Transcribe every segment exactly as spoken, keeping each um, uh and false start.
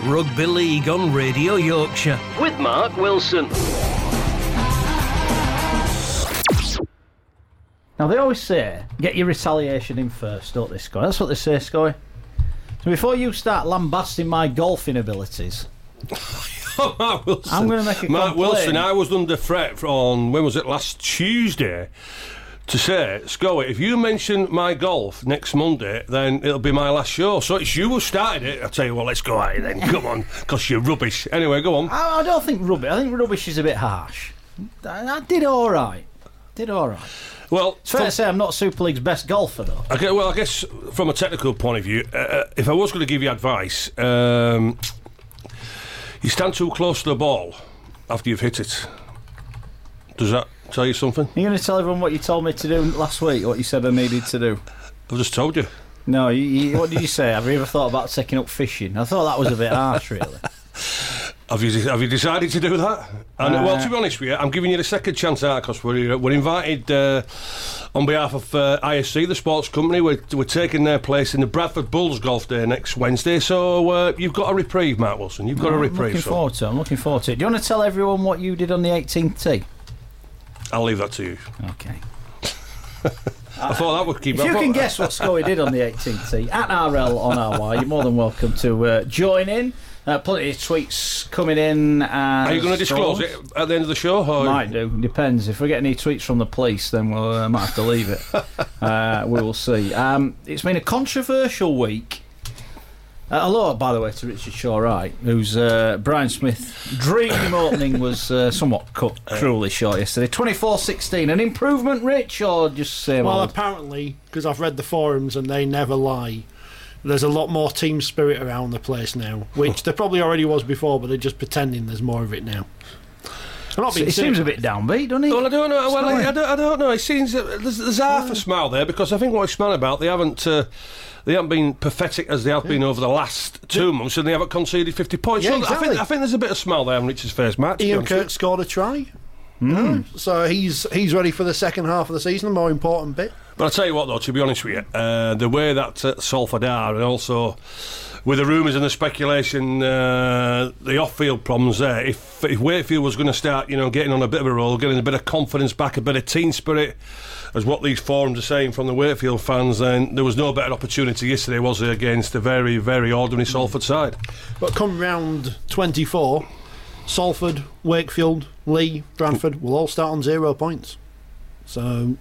Rugby League on Radio Yorkshire with Mark Wilson. Now, they always say, get your retaliation in first, don't they, Scoy? That's what they say, Scoy. So before you start lambasting my golfing abilities... oh, Mark Wilson. I'm going to make a Mark complaint. Wilson, I was under threat on, when was it, last Tuesday, to say, Scoy, if you mention my golf next Monday, then it'll be my last show. So it's you who started it. I tell you what, let's go at it then. Come on, because you're rubbish. Anyway, go on. I, I don't think rubbish. I think rubbish is a bit harsh. I, I did all right. Did all right. Well, it's fair from, to say I'm not Super League's best golfer, though. Okay, well, I guess from a technical point of view, uh, if I was going to give you advice, um, you stand too close to the ball after you've hit it. Does that tell you something? Are you going to tell everyone what you told me to do last week, what you said I needed to do? I've just told you. No, you, you, what did you say? Have you ever thought about taking up fishing? I thought that was a bit harsh, really. Have you have you decided to do that? And, uh, well, to be honest with you, I'm giving you the second chance out because we're we're invited uh, on behalf of uh, I S C, the sports company. We're we're taking their place in the Bradford Bulls Golf Day next Wednesday. So uh, you've got a reprieve, Mark Wilson. You've got no, a reprieve. I'm looking so. forward to it. I'm looking forward to it. Do you want to tell everyone what you did on the eighteenth tee? I'll leave that to you. Okay. I thought that would keep. If I you thought, can guess what Scoey did on the eighteenth tee at R L on R Y, you're more than welcome to uh, join in. Uh, plenty of tweets coming in. And are you going to disclose it at the end of the show? Or? Might do. Depends. If we get any tweets from the police, then we'll uh, might have to leave it. uh, we will see. Um, it's been a controversial week. Uh, hello, by the way, to Richard Shaw Wright, whose uh, Brian Smith dream opening was uh, somewhat cut cruelly short yesterday. twenty-four sixteen. An improvement, Rich, or just same Well, old? apparently, because I've read the forums and they never lie, there's a lot more team spirit around the place now, which there probably already was before, but they're just pretending there's more of it now. I'm not being It seems a bit downbeat, doesn't he? Well, I don't know. Well, I, I, don't, I don't know. It seems uh, there's, there's half a smile there because I think what I smell about they haven't uh, they haven't been pathetic as they have been over the last two months, and they haven't conceded fifty points. Yeah, so exactly. I think I think there's a bit of smile there on Richard's face, Matt. Ian Kirk scored a try. Mm. So he's he's ready for the second half of the season, the more important bit. But I'll tell you what, though, to be honest with you, uh, the way that uh, Salford are, and also with the rumours and the speculation, uh, the off-field problems there, if, if Wakefield was going to start, you know, getting on a bit of a roll, getting a bit of confidence back, a bit of team spirit, as what these forums are saying from the Wakefield fans, then there was no better opportunity yesterday, was there, against a very, very ordinary Salford side. But come round twenty-four, Salford, Wakefield, Leigh, Bradford will all start on zero points. So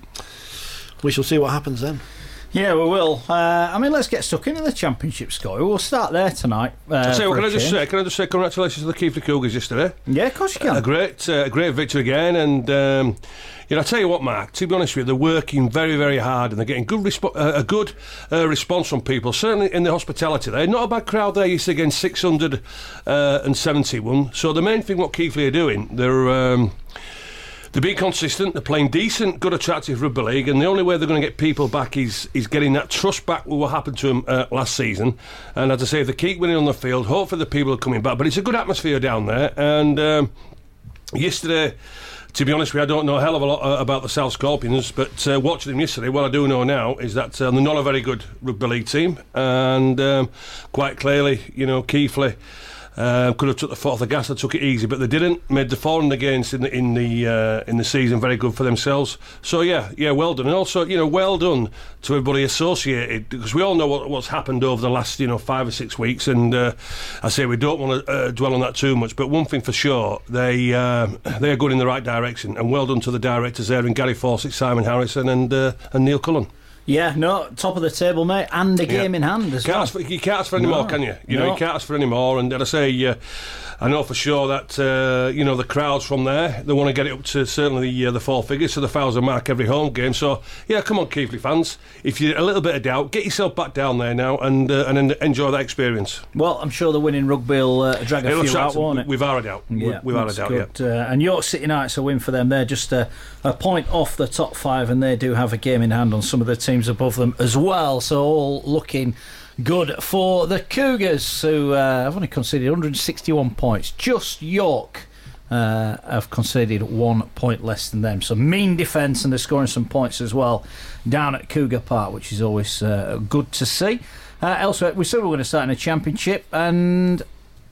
we shall see what happens then. Yeah, we will. Uh, I mean, let's get stuck into the championship score. We'll start there tonight. Uh, So for can a I just change. say, can I just say congratulations to the Keighley Cougars yesterday. Yeah, of course you can. A great, uh, a great victory again, and um, you know, I tell you what, Mark. To be honest with you, they're working very, very hard, and they're getting good, respo- uh, a good uh, response from people. Certainly in the hospitality, there, not a bad crowd there. Yesterday against six hundred and seventy-one. So the main thing what Keighley are doing, they're. Um, They're being consistent, they're playing decent, good, attractive rugby league, and the only way they're going to get people back is is getting that trust back with what happened to them uh, last season. And as I say, if they keep winning on the field, hopefully the people are coming back. But it's a good atmosphere down there. And um, yesterday, to be honest with you, I don't know a hell of a lot uh, about the South Scorpions, but uh, watching them yesterday, what I do know now is that uh, they're not a very good rugby league team. And um, quite clearly, you know, Keighley Uh, could have took the foot off the gas and took it easy, but they didn't. Made the four and against in the in the uh, in the season very good for themselves. So yeah, yeah, well done, and also you know well done to everybody associated, because we all know what, what's happened over the last you know five or six weeks, and uh, I say we don't want to uh, dwell on that too much. But one thing for sure, they uh, they are going in the right direction, and well done to the directors there, and Gary Fawcett, Simon Harrison, and uh, and Neil Cullen. Yeah, no, top of the table, mate, and a game yeah. in hand as can't well. Ask for, you can't ask for any No. more, can you? You know, No. you can't ask for any more. And as I say, uh, I know for sure that uh, you know the crowds from there, they want to get it up to certainly the uh, the four figures, so the thousand mark every home game. So yeah, come on, Keighley fans. If you're a little bit of doubt, get yourself back down there now and uh, and en- enjoy that experience. Well, I'm sure the winning rugby will uh, drag a It looks few like out, won't it? Without a doubt. Yeah, without a that's doubt. good. Yeah. Uh, and York City Knights a win for them. They're just a, a point off the top five, and they do have a game in hand on some of the teams above them as well. So all looking good for the Cougars, who uh, have only conceded one hundred sixty-one points. Just York uh, have conceded one point less than them. So mean defence, and they're scoring some points as well down at Cougar Park, which is always uh, good to see. Uh, elsewhere, we said we were going to start in a championship, and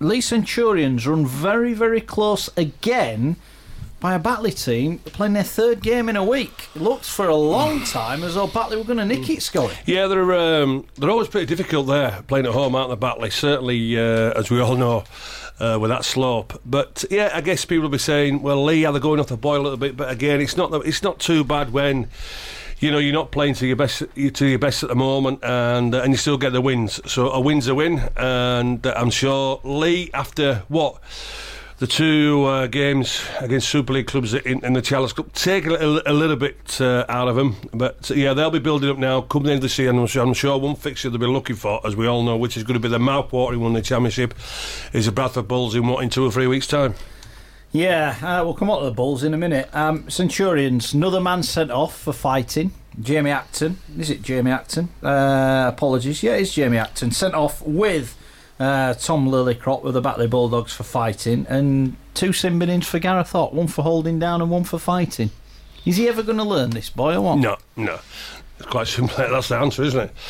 Leigh Centurions run very, very close again by a Batley team playing their third game in a week. It looked for a long time as though Batley were going to nick it, Scully. Yeah, they're um, they're always pretty difficult there, playing at home, aren't they, Batley? Certainly, uh, as we all know, uh, with that slope. But yeah, I guess people will be saying, well, Leigh, are they going off the boil a little bit? But again, it's not it's not too bad when, you know, you're not playing to your best to your best at the moment, and uh, and you still get the wins. So a win's a win, and uh, I'm sure Leigh, after what the two uh, games against Super League clubs in, in the Challenge Cup, take a little, a little bit uh, out of them. But uh, yeah, they'll be building up now. Come the end of the season, I'm sure, I'm sure one fixture they'll be looking for, as we all know, which is going to be the mouth-watering one in the Championship, is the Bradford Bulls in what, in two or three weeks' time. Yeah, uh, we'll come on to the Bulls in a minute. Um, Centurions, another man sent off for fighting. Jamie Acton. Is it Jamie Acton? Uh, apologies. Yeah, it's Jamie Acton. Sent off with uh, Tom Lillicrop with the Batley Bulldogs for fighting, and two sin binnings for Gareth Ott, one for holding down and one for fighting. Is he ever going to learn this, boy, or what? No, no. It's quite simple. That's the answer, isn't it?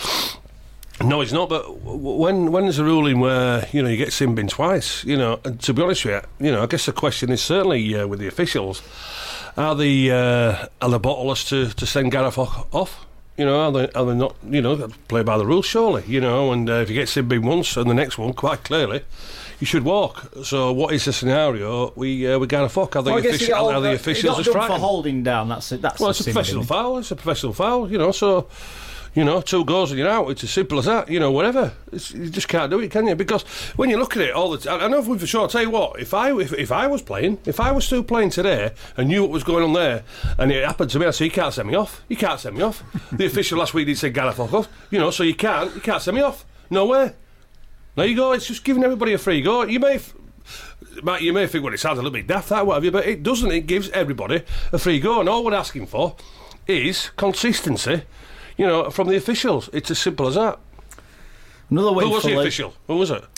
No, it's not. But when when there's a ruling where, you know, you get sin bin twice, you know, and to be honest with you, you know, I guess the question is certainly uh, with the officials, are the uh, are the bottlers to, to send Gareth off? You know, are they, are they not, you know, play by the rules, surely, you know, and uh, if you get sin bin once and the next one, quite clearly, you should walk. So what is the scenario? We uh, we Gareth Ott, are the, well, offici- all, are the officials as frightened? for holding down, that's it. That's well, it's a professional foul, it's a professional foul, you know, so... You know, two goals and you're out. It's as simple as that. You know, whatever. It's, you just can't do it, can you? Because when you look at it all the time, I know for sure. I'll tell you what. If I if, if I was playing, if I was still playing today and knew what was going on there, and it happened to me, I say, you can't send me off. You can't send me off. The official last week did say Gareth off. You know, so you can't. You can't send me off. No way. There you go. It's just giving everybody a free go. You may. F- Matt, you may think, well, it sounds a little bit daft, that, what have you, but it doesn't. It gives everybody a free go, and all we're asking for is consistency. You know, from the officials. It's as simple as that. Another win. Who was for the Leigh. official? Who was it?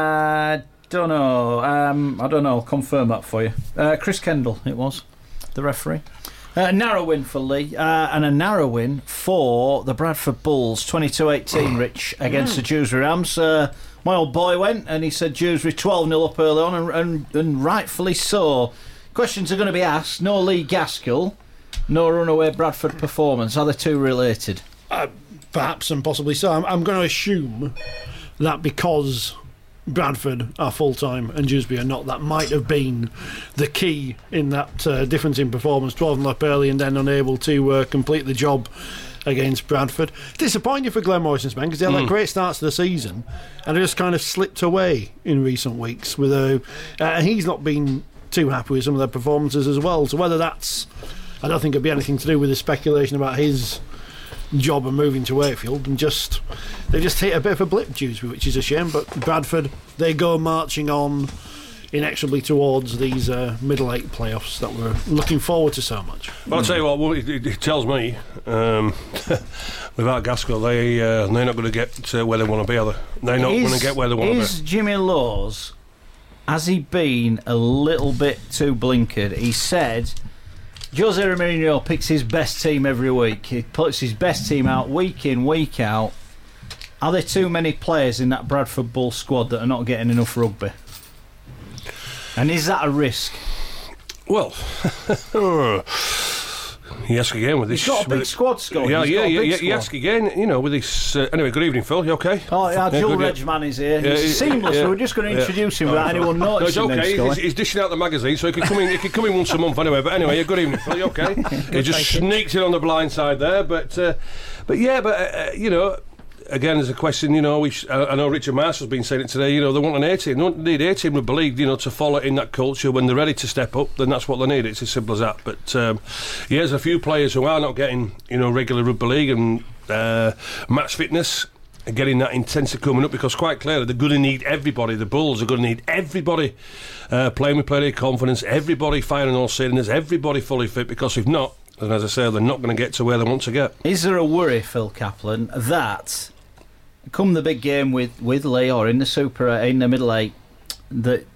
I uh, don't know. Um, I don't know. I'll confirm that for you. Uh, Chris Kendall, it was the referee. A uh, narrow win for Leigh, uh, and a narrow win for the Bradford Bulls, twenty-two eighteen, Rich, against the Dewsbury Rams. Uh, my old boy went, and he said Dewsbury twelve nil up early on, and, and, and rightfully so. Questions are going to be asked. No Lee Gaskell, no runaway Bradford performance. Are the two related? Uh, perhaps and possibly so. I'm, I'm going to assume that because Bradford are full-time and Dewsbury are not, that might have been the key in that uh, difference in performance. twelve nil up early and then unable to uh, complete the job against Bradford. Disappointing for Glenn Morrison's men because they had mm. that great start to the season and they just kind of slipped away in recent weeks. With a, uh, and he's not been too happy with some of their performances as well. So whether that's, I don't think it'd be anything to do with the speculation about his job and moving to Wakefield, and just they just hit a bit of a blip, Dewsbury, which is a shame. But Bradford, they go marching on inexorably towards these uh, middle eight playoffs that we're looking forward to so much. Well, I'll tell you what, well, it, it tells me um, without Gaskell, they uh, they're not going to get uh, where they want to be, are they? They're not going to get where they want to be. Is Jimmy Laws, has he been a little bit too blinkered? He said Jose Mourinho picks his best team every week. He puts his best team out week in, week out. Are there too many players in that Bradford Bull squad that are not getting enough rugby? And is that a risk? Well, you ask again with this. He's got a big squad, Scott. Yeah, He's yeah, got a yeah. big yeah squad. You ask again, you know, with this. Uh, anyway, good evening, Phil. You okay? Oh, yeah, yeah, Joel good, Regman is here. Yeah, He's yeah, seamless. yeah. We're just going to Yeah. introduce him No, without anyone no, it's noticing. okay. Then, He's, he's dishing out the magazine, so he can come in. He can come in once a month anyway. But anyway, yeah, good evening, Phil. You okay? He just sneaked in on the blind side there, but uh, but yeah, but uh, you know. Again, there's a question, you know, we sh- I know Richard Marshall's been saying it today, you know, they want an A-team. They don't need A-team rugby league, you know, to follow in that culture. When they're ready to step up, then that's what they need. It's as simple as that. But, um, yeah, there's a few players who are not getting, you know, regular rugby league and uh, match fitness and getting that intensity coming up, because quite clearly they're going to need everybody. The Bulls are going to need everybody uh, playing with plenty of confidence, everybody firing all cylinders, everybody fully fit, because if not, and as I say, they're not going to get to where they want to get. Is there a worry, Phil Kaplan, that come the big game with, with Leigh or in the Super in the middle eight, that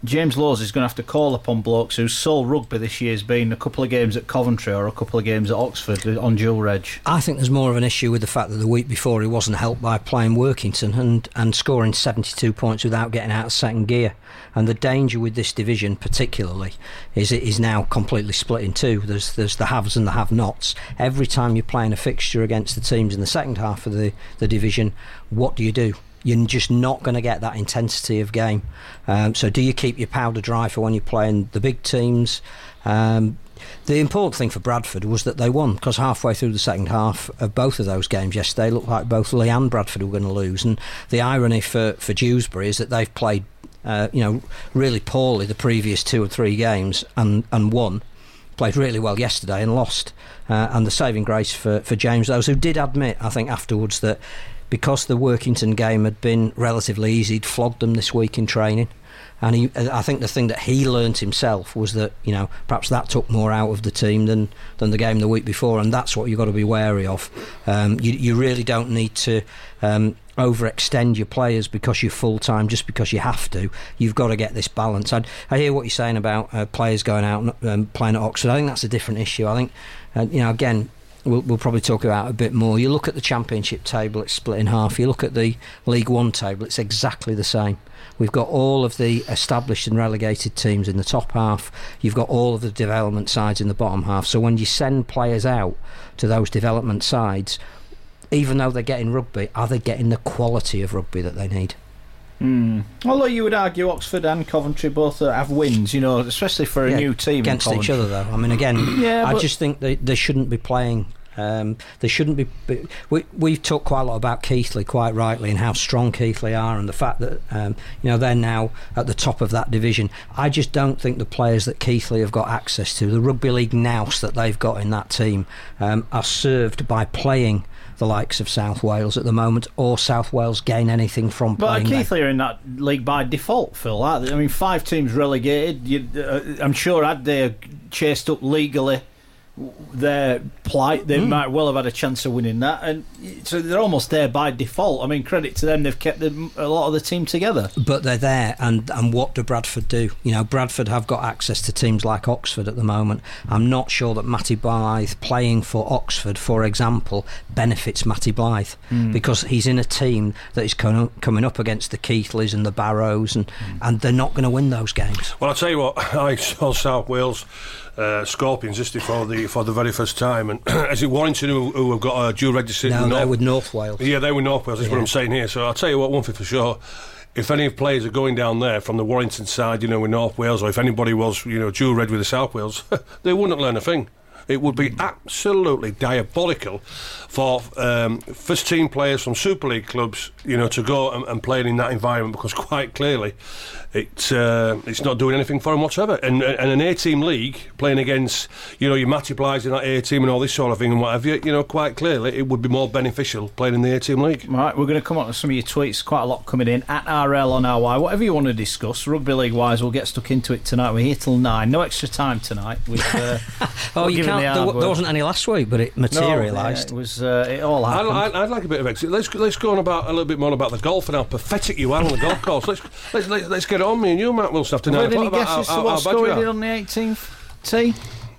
James Lowes is going to have to call upon blokes whose sole rugby this year has been a couple of games at Coventry or a couple of games at Oxford on dual reg. I think there's more of an issue with the fact that the week before he wasn't helped by playing Workington and, and scoring seventy-two points without getting out of second gear. And the danger with this division particularly is it is now completely split in two. There's there's the haves and the have-nots. Every time you're playing a fixture against the teams in the second half of the, the division, what do you do? You're just not going to get that intensity of game. Um, so do you keep your powder dry for when you're playing the big teams? Um, the important thing for Bradford was that they won, because halfway through the second half of both of those games yesterday, it looked like both Leigh and Bradford were going to lose. And the irony for, for Dewsbury is that they've played uh, you know, really poorly the previous two or three games and, and won. Played really well yesterday and lost. Uh, and the saving grace for, for James Lowes, who did admit, I think, afterwards that because the Workington game had been relatively easy, he'd flogged them this week in training. And he, I think the thing that he learnt himself was that, you know, perhaps that took more out of the team than, than the game the week before, and that's what you've got to be wary of. Um, you, you really don't need to um, overextend your players because you're full-time, just because you have to. You've got to get this balance. I'd, I hear what you're saying about uh, players going out and um, playing at Oxford. I think that's a different issue. I think, uh, you know, again, We'll, we'll probably talk about it a bit more. You look at the Championship table, it's split in half. You look at the League One table, it's exactly the same. We've got all of the established and relegated teams in the top half. You've got all of the development sides in the bottom half. So when you send players out to those development sides, even though they're getting rugby, are they getting the quality of rugby that they need? Mm. Although you would argue Oxford and Coventry both uh, have wins, you know, especially for a yeah, new team against each other, though. I mean, again, yeah, I just think they they shouldn't be playing. Um, they shouldn't be. be we we've talked quite a lot about Keighley, quite rightly, and how strong Keighley are, and the fact that um, you know they're now at the top of that division. I just don't think the players that Keighley have got access to, the rugby league nous that they've got in that team, um, are served by playing the likes of South Wales at the moment, or South Wales gain anything from playing. But Keighley are in that league by default, Phil. Aren't they? I mean, five teams relegated. You, uh, I'm sure had they chased up legally their plight, they mm. might well have had a chance of winning that, and so they're almost there by default. I mean, credit to them, they've kept the, a lot of the team together. But they're there, and, and what do Bradford do? You know, Bradford have got access to teams like Oxford at the moment. I'm not sure that Matty Blythe playing for Oxford, for example, benefits Matty Blythe, mm. because he's in a team that is coming up against the Keithleys and the Barrows, and, mm. and they're not going to win those games. Well, I'll tell you what, I saw South Wales Uh, Scorpions just for the for the very first time, and is it Warrington who, who have got a dual register? No, North? they were North Wales. Yeah, they were North Wales. Is yeah. what I'm saying here. So I'll tell you what, one thing for sure. If any players are going down there from the Warrington side, you know, with North Wales, or if anybody was, you know, dual red with the South Wales, they wouldn't learn a thing. It would be absolutely diabolical for um, first team players from Super League clubs, you know, to go and, and play in that environment, because quite clearly it, uh, it's not doing anything for them whatsoever. And, and an A-team league playing against, you know, your Matty Blythe in that A-team and all this sort of thing and whatever, you, you know, quite clearly it would be more beneficial playing in the A-team league. Right, we're going to come on to some of your tweets, quite a lot coming in, at R L on R Y, whatever you want to discuss, rugby league-wise, we'll get stuck into it tonight. We're here till nine, no extra time tonight. With, uh, oh, you can't, the there, there wasn't any last week, but it materialised. No, yeah, it was, uh, it all happened. I'd, I'd like a bit of exit. Let's let's go on about a little bit more about the golf and how pathetic you are on the golf course. Let's let's let's, let's get on, me and you, Matt Wilson, after nine o'clock. Any guesses to what score he did on the eighteenth tee?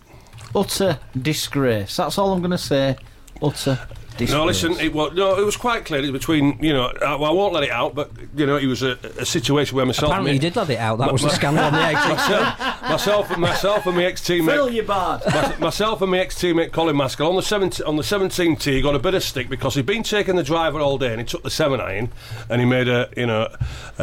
Utter disgrace. That's all I'm going to say. Utter disgrace. No, listen, it was, no, it was quite clear between, you know, I, well, I won't let it out, but, you know, it was a, a situation where myself... Apparently and you did let it out, that my, was the scandal on the eighteenth. myself, myself, myself and my ex-teammate... Phil, you bad. My, myself and my ex-teammate Colin Maskell, on the, seventeen, on the seventeenth tee, he got a bit of stick because he'd been taking the driver all day and he took the seven iron and he made a, you know,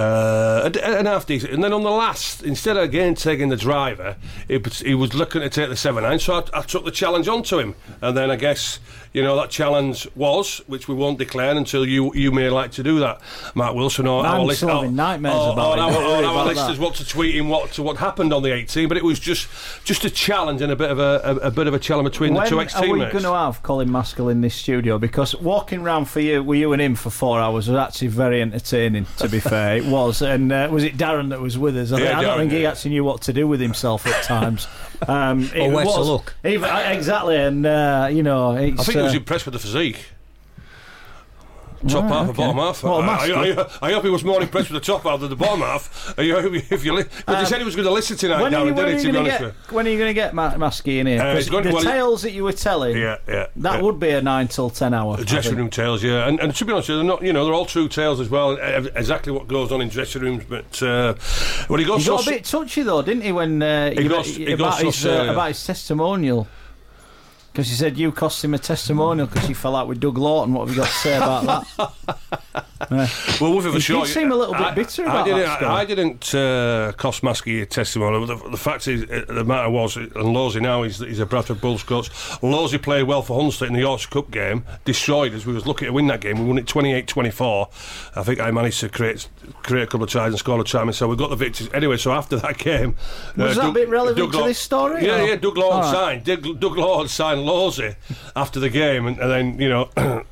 uh, a, an half decent. And then on the last, instead of again taking the driver, he, he was looking to take the seven iron, so I, I took the challenge onto him. And then I guess... You know, that challenge was, which we won't declare until you you may like to do that, Mark Wilson, or I'm our, list, our, nightmares or, about or, it. or, or our about listeners that. want to tweet in what to what happened on the eighteenth, but it was just just a challenge and a bit of a, a, a bit of a challenge between when the two ex-teammates. Are we going to have Colin Maskell in this studio? Because walking round for you, with you and him for four hours was actually very entertaining. To be fair, it was. And uh, was it Darren that was with us? I, yeah, think, I don't Darren, think he yeah. actually knew what to do with himself at times. Um, or where was, to look. Even, exactly, and uh, you know, it's, I think uh, he was impressed with the physique. Top Right, half okay. or bottom half? Well, I, Maskey. I, I, I hope he was more impressed with the top half than the bottom half. Are you, if you, because Um, he said he was going to listen tonight, When are you, Darren, when are didn't he, you to be going to honest get? with When are you going to get Ma- Maskey in here? Uh, 'Cause he's going to- the well, he- tales that you were telling, you? Yeah, yeah. that yeah. would be a nine till ten hour. I Dressing think. room tales, yeah, and, and to be honest, they're not. You know, they're all true tales as well. uh, Exactly what goes on in dressing rooms, but uh, well, he got He so got a bit touchy though, didn't he? When uh, He you- got- he about, got his, so- uh, yeah. about his testimonial. Because he said you cost him a testimonial because he fell out with Doug Lawton. What have you got to say about that? Yeah. Well, with it for He sure. did seem a little bit I- bitter I about didn't, that story. I, I didn't uh, cost Maskey a testimony. The, the fact is, uh, the matter was, and Losey now he's, he's a Bradford Bulls coach. Losey played well for Hunslet in the Yorkshire Cup game, destroyed us. We was lucky to win that game. We won it twenty-eight twenty-four. I think I managed to create create a couple of tries and score a time, and so we got the victories. Anyway, so after that game, Was that Doug- bit relevant Doug to Law- this story, Yeah, or? yeah. Doug Lawton All right. signed. Doug, Doug Lawton signed Losey after the game, and, and then you know.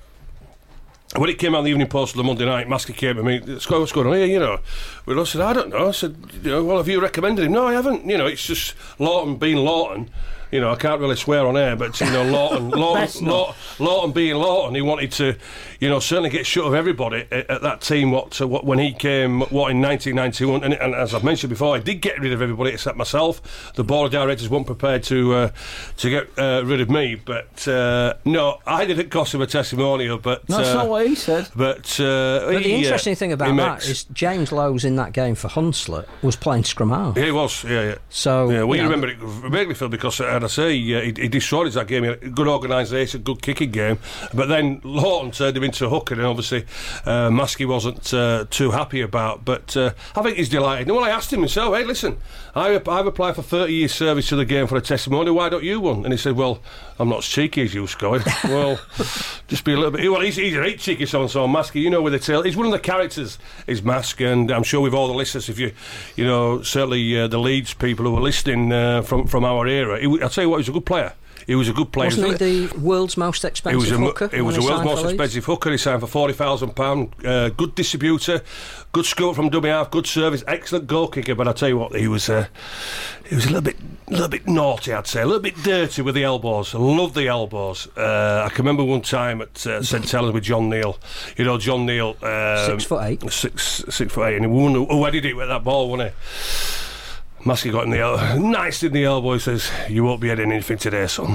When it came out on the Evening Post on the Monday night, Maskey came to me, what's going, what's going on here, you know? We all said, I don't know. I said, you know, well, have you recommended him? No, I haven't. You know, it's just Lawton being Lawton. You know, I can't really swear on air, but, you know, Lawton, Best Lawton, not. Lawton, Lawton being Lawton, he wanted to, you know, certainly get shut of everybody at, at that team what, uh, what when he came, what, in nineteen ninety-one. And, and as I've mentioned before, I did get rid of everybody except myself. The board of directors weren't prepared to uh, to get uh, rid of me. But, uh, no, I didn't cost him a testimonial, but... That's uh, not what he said. But, uh, But the he, uh, interesting thing about he that makes- is James Lowe's in that game for Hunslet was playing scrum half. Yeah, he was, yeah, yeah. So Yeah, well, you know, remember it vaguely, Phil, because, uh, as I say, uh, he, he destroyed us that game. He had a good organisation, good kicking game. But then Lawton turned him into a hooker, and obviously uh, Maskey wasn't uh, too happy about. But uh, I think he's delighted. And well, I asked him myself, hey, listen, I, I've applied for thirty years service to the game for a testimony. Why don't you one? And he said, well, I'm not as cheeky as you, Scott. Well, just be a little bit... Well, he's, he's a right cheeky so-and-so, Maskey, you know, with the tail. He's one of the characters, is Mask, and I'm sure with all the listeners, if you, you know, certainly uh, the Leeds people who were listening uh, from, from our era, he, I'll tell you what, he was a good player. He was a good player. wasn't he the world's most He expensive was a, hooker? he was when a world's signed most for Leeds? expensive hooker. He signed for forty thousand pounds. Uh, good distributor, good scope from dummy half, good service, excellent goal kicker. But I tell you what, he was uh, he was a little bit, a little bit naughty, I'd say, a little bit dirty with the elbows. I love the elbows. Uh, I can remember one time at uh, St Helens with John Neal. You know, John Neal, um, Six foot eight. six six foot eight, and he won. Who headed it with that ball, wasn't he? Maskey got in the el- nice in the elbow. He says, "You won't be heading anything today, son."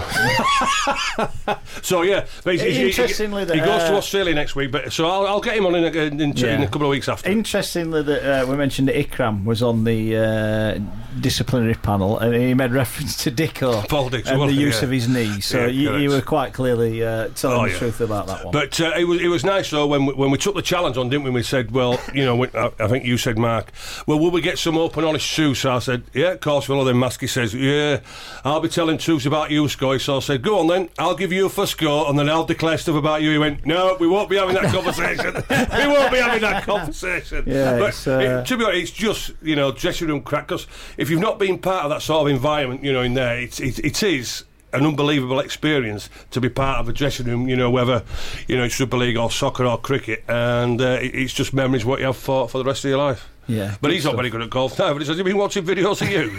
So yeah, but he's, he's, he, Interestingly, that, he goes to uh, Australia next week. But so I'll, I'll get him on in a, in, in, Yeah. in a couple of weeks after. Interestingly, that uh, we mentioned that Ikram was on the uh, disciplinary panel, and he made reference to Dicko Paul Dix, and well, the use yeah. of his knee. So Yeah, you, you correct. were quite clearly uh, telling Oh, the yeah. truth about that one. But uh, it was it was nice though when we, when we took the challenge on, didn't we? We said, well, you know, we, I, I think you said, Mark, well, will we get some open, honest truth? So I said, yeah, of course. Well, then Maskey says, yeah, I'll be telling truths about you, Scoy. So I said, go on then, I'll give you a first go, and then I'll declare stuff about you. He went, no, we won't be having that conversation. We won't be having that conversation. Yeah, but it's, uh, it, to be honest, it's just, you know, dressing room crack. Because if you've not been part of that sort of environment, you know, in there, it's it, it is an unbelievable experience to be part of a dressing room, you know, whether, you know, it's Rugby League or soccer or cricket, and uh, it, it's just memories what you have for, for the rest of your life. Yeah, But good he's not stuff. very good at golf now, but he says, have you been watching videos of you?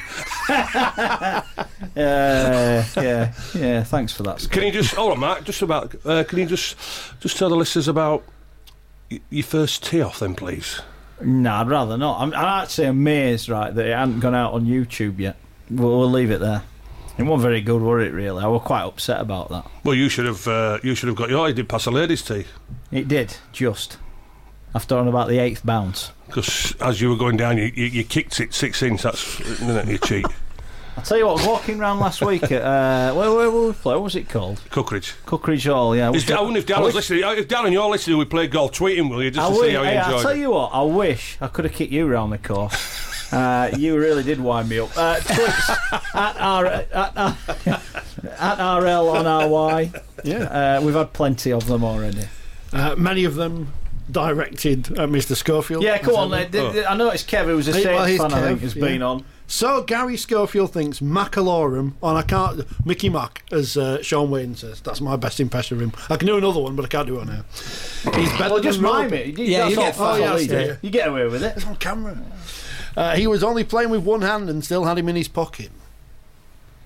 Uh, yeah, yeah. Thanks for that. Scott. Can you just, hold on, Mark, just about, uh, can you just just tell the listeners about y- your first tee off then, please? No, I'd rather not. I'm, I'm actually amazed, right, that it hadn't gone out on YouTube yet. We'll, we'll leave it there. It wasn't very good, were it? Really, I was quite upset about that. Well, you should have uh, you should have got your, you did pass a ladies' tee. It did just after on about the eighth bounce. Because as you were going down, you, you, you kicked it six inch. That's, isn't it, you cheat. I'll tell you what, walking round last week at uh, where, where were we play? What was it called? Cookridge. Cookridge Hall. Yeah. Is, I wonder if Dan I was wish- listening. If Dan and you're listening, we play golf. Tweet him, will you, just I to wish, see how he hey, I'll enjoyed tell it. you what. I wish I could have kicked you round the course. uh, you really did wind me up. Uh, Twix at R at, uh, at R L on R Y. Yeah. Uh, we've had plenty of them already. Uh, many of them directed at Mister Schofield. Yeah, come on. As Uh, ever. d- I know it's Kev, who's a Hey, Saints well, he's fan, I Kev, think, has yeah. been on. So Gary Schofield thinks Macalorum, and I can't Mickey Mac, as uh, Sean Wayne says. That's my best impression of him. I can do another one, but I can't do it now. He's better Well, just than mime Rob- it. You, Yeah, that's you all get- fast, oh, yeah, I'll leave yeah, it. yeah. You get away with it. It's on camera. Uh, he was only playing with one hand and still had him in his pocket.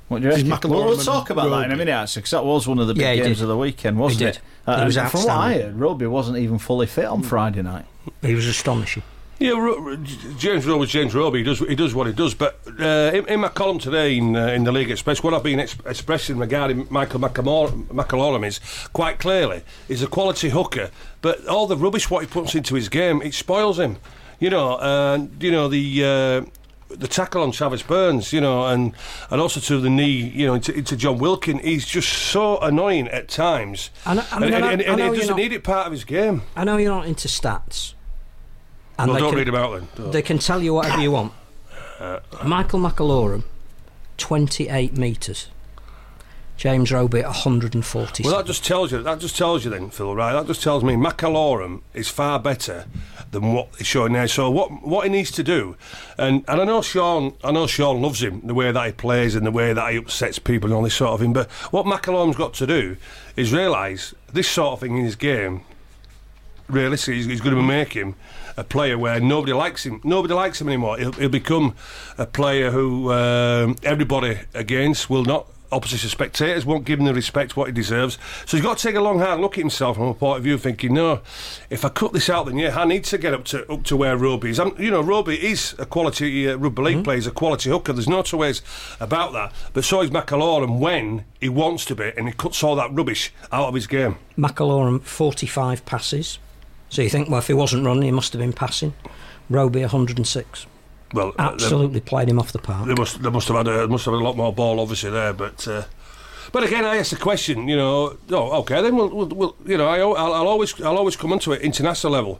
What do you reckon? McIlroy Well, we'll and talk about that in a Roby. minute, actually, because that was one of the big Yeah, he games did. of the weekend, wasn't He it? did. Uh, He was and from what I outstanding. heard, Roby wasn't even fully fit on Friday night. He was astonishing. Yeah, Ro- Ro- James Rowe is James Roby. He does he does what he does. But uh, in, in my column today in uh, in the League Express, what I've been ex- expressing regarding Michael McIlroy is quite clearly he's a quality hooker. But all the rubbish what he puts into his game, it spoils him. You know, and you know the. Uh, the tackle on Travis Burns, you know, and, and also to the knee, you know, into, into John Wilkin, he's just so annoying at times. I know- I mean, and I know- and, I and know he you're doesn't not- need it part of his game. I know you're not into stats. And Well, they don't can, read about them. Don't. They can tell you whatever you want. Michael McIlroy, twenty-eight metres. James Roby at one hundred forty. Well, that just tells you. That just tells you then, Phil. Right? That just tells me McIlroy is far better than what he's showing there. So what what he needs to do, and, and I know Sean, I know Sean loves him, the way that he plays and the way that he upsets people and all this sort of thing. But what McIlroy's got to do is realise this sort of thing in his game. Realistically, he's, he's going to make him a player where nobody likes him. Nobody likes him anymore. He'll, he'll become a player who um, everybody against will not. Opposition spectators won't give him the respect what he deserves. So he's got to take a long hard look at himself from a point of view, thinking, no, if I cut this out, then yeah, I need to get up to up to where Roby is. I'm, you know, Roby is a quality uh, rugby league mm-hmm. player, he's a quality hooker. There's no two ways about that. But so is McIlroy when he wants to be, and he cuts all that rubbish out of his game. McIlroy forty-five passes. So you think, well, if he wasn't running, he must have been passing. Roby one hundred six. Well, absolutely they, played him off the park. They must, they must have had a, must have had a lot more ball, obviously there. But, uh, but again, I asked the question. You know, oh, okay, then we'll, we'll, we'll you know, I, I'll, I'll always, I'll always come onto it international level,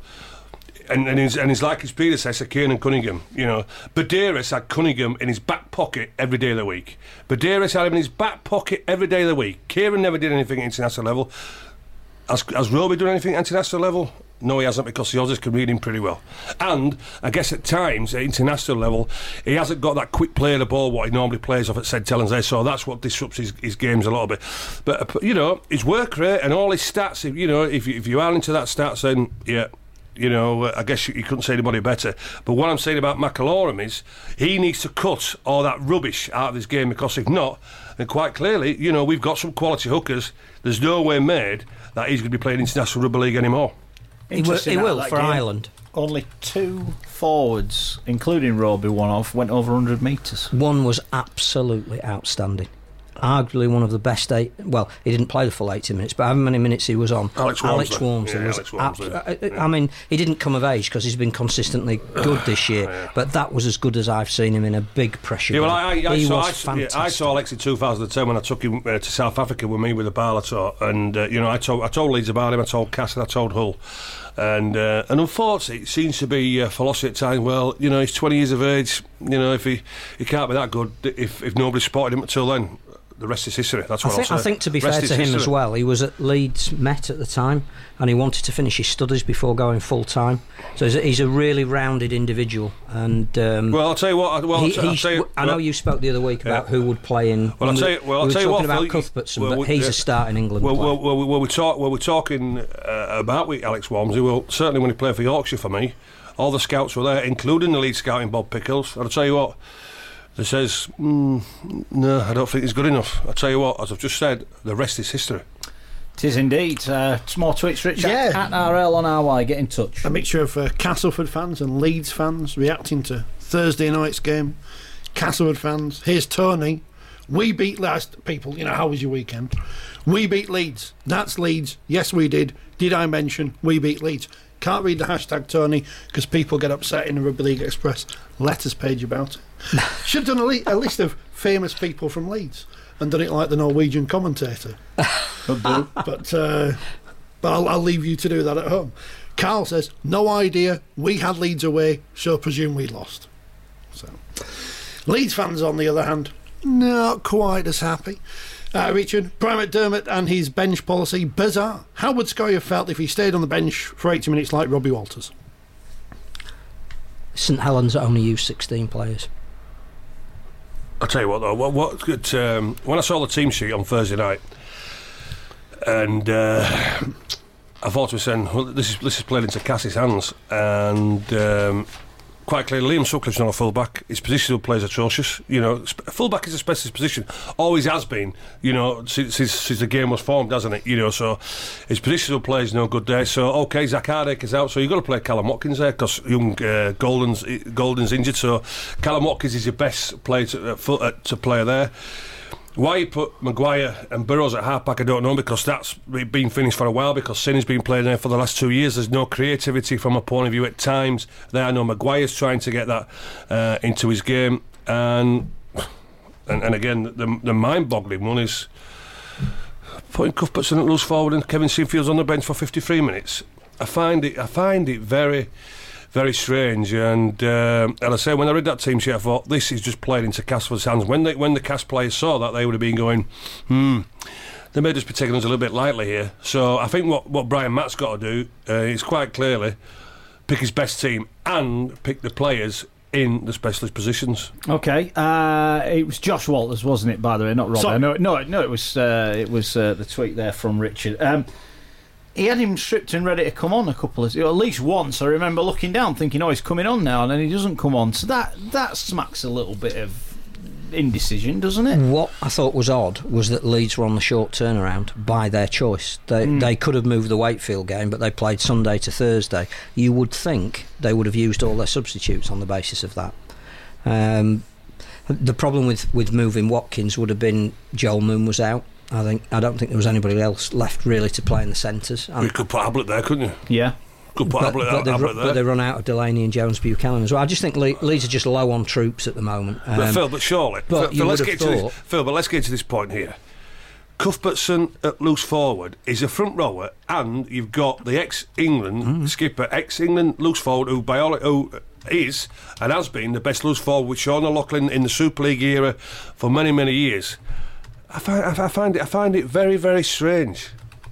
and and he's, and he's like his predecessor, Kieran Cunningham. You know, Badeiras had Cunningham in his back pocket every day of the week. Badeiras had him in his back pocket every day of the week. Kieran never did anything at international level. Has, has Roby done anything at international level? No, he hasn't, because the Aussies can read him pretty well. And I guess at times, at international level, he hasn't got that quick play of the ball what he normally plays off at St Helens there, so that's what disrupts his, his games a little bit. But, you know, his work rate and all his stats, if, you know, if you, if you are into that stats, then, yeah, you know, I guess you, you couldn't say anybody better. But what I'm saying about McIlroy is he needs to cut all that rubbish out of his game, because if not, then quite clearly, you know, we've got some quality hookers. There's no way made that he's going to be playing international rugby league anymore. He will, he will for game. Ireland. Only two forwards, including Roby, one off, went over one hundred metres. One was absolutely outstanding. Arguably one of the best eight. Well, he didn't play the full eighty minutes, but however many minutes he was on, Alex Walmsley. Alex Walmsley yeah, was. Alex Walmsley. Ab- yeah. I mean, he didn't come of age because he's been consistently good this year, yeah. but that was as good as I've seen him in a big pressure Yeah, game. well, I, I, I, he saw, was I, fantastic. yeah, I saw Alex in two thousand ten when I took him uh, to South Africa with me with the Barlator, and uh, you know, I told I told Leeds about him, I told Cass, and I told Hull. And uh, and unfortunately, it seems to be uh, philosophy at times. Well, you know, he's twenty years of age. You know, if he he can't be that good, if if nobody spotted him until then, the rest is history. That's what I think, I'll I say. think to be Rest fair is to him history. as well, he was at Leeds Met at the time, and he wanted to finish his studies before going full time. So he's a, he's a really rounded individual. And um, Well, I'll tell you what. Well, he, I'll, t- I'll he's- tell you, I know well, you spoke the other week about yeah. who would play in. Well, I'll we- tell you. Well, I'll we tell you were what. talking about Phil, Cuthbertson, well, but we- he's yeah. a starting England Well, player. well, well, well, we talk. Well, we're talking uh, about with Alex Walmsley. Well, certainly when he played for Yorkshire for me, all the scouts were there, including the lead scout in Bob Pickles. And I'll tell you what. They says, mm, no, I don't think he's good enough. I'll tell you what, as I've just said, the rest is history. It is indeed. Uh, some more tweets, Richard. Yeah. At R L on R Y, get in touch. A mixture of uh, Castleford fans and Leeds fans reacting to Thursday night's game. Castleford fans, here's Tony. We beat last people, you know, how was your weekend? We beat Leeds. That's Leeds. Yes, we did. Did I mention we beat Leeds? Can't read the hashtag, Tony, because people get upset in the Rugby League Express letters page about it. Should have done a, li- a list of famous people from Leeds and done it like the Norwegian commentator. but uh, but I'll, I'll leave you to do that at home. Carl says, no idea. We had Leeds away, so presume we lost. So Leeds fans, on the other hand, not quite as happy. Uh, Richard, Brian McDermott and his bench policy, bizarre. How would Scully have felt if he stayed on the bench for eighty minutes like Robbie Walters? St Helens only used sixteen players. I'll tell you what, though. What, what good, um, when I saw the team sheet on Thursday night, and uh, I thought to myself, well, this is this is played into Cassie's hands, and um, quite clearly, Liam Sutcliffe's not a full-back. His positional play is atrocious. You know, a full-back is a specialist position. Always has been, you know, since, since, since the game was formed, hasn't it? You know, so his positional play is no good there. So, OK, Zach Hardacre is out, so you've got to play Callum Watkins there because young uh, Golden's, Golden's injured. So, Callum Watkins is your best player to, uh, full, uh, to play there. Why you put Maguire and Burrows at half-back, I don't know, because that's been finished for a while, because Sinner's been playing there for the last two years. There's no creativity from a point of view at times there. I know Maguire's trying to get that uh, into his game. And and, and again, the, the mind-boggling one is putting Cuthbertson at loose forward and Kevin Sinfield's on the bench for fifty-three minutes. I find it, I find it very... very strange, and uh, and I say when I read that team sheet, I thought this is just played into Castleford's hands. When they, when the Cast players saw that, they would have been going, hmm, they may just be taking us a little bit lightly here. So I think what, what Brian Matt's got to do uh, is quite clearly pick his best team and pick the players in the specialist positions. Okay, uh, it was Josh Walters, wasn't it? By the way, not Rob. Sorry. No, no, no, it was uh, it was uh, the tweet there from Richard. Um, He had him stripped and ready to come on a couple of, at least once. I remember looking down, thinking, "Oh, he's coming on now," and then he doesn't come on. So that that smacks a little bit of indecision, doesn't it? What I thought was odd was that Leeds were on the short turnaround by their choice. They mm. they could have moved the Wakefield game, but they played Sunday to Thursday. You would think they would have used all their substitutes on the basis of that. Um, the problem with, with moving Watkins would have been Joel Moon was out. I think I don't think there was anybody else left really to play in the centres. You could put Ablett there, couldn't you? Yeah. Could put but, Ablett, but, they've, Ablett there. but they run out of Delaney and Jones Buchanan as well. I just think Le- Leeds are just low on troops at the moment. Um, but Phil, but surely, but Phil, let's would get have to thought, this, Phil, but let's get to this point here. Cuthbertson at loose forward is a front rower, and you've got the ex-England mm. skipper, ex-England loose forward, who by all who is and has been the best loose forward with Sean O'Loughlin in the Super League era for many many years. I find, I find it. I find it very, very strange.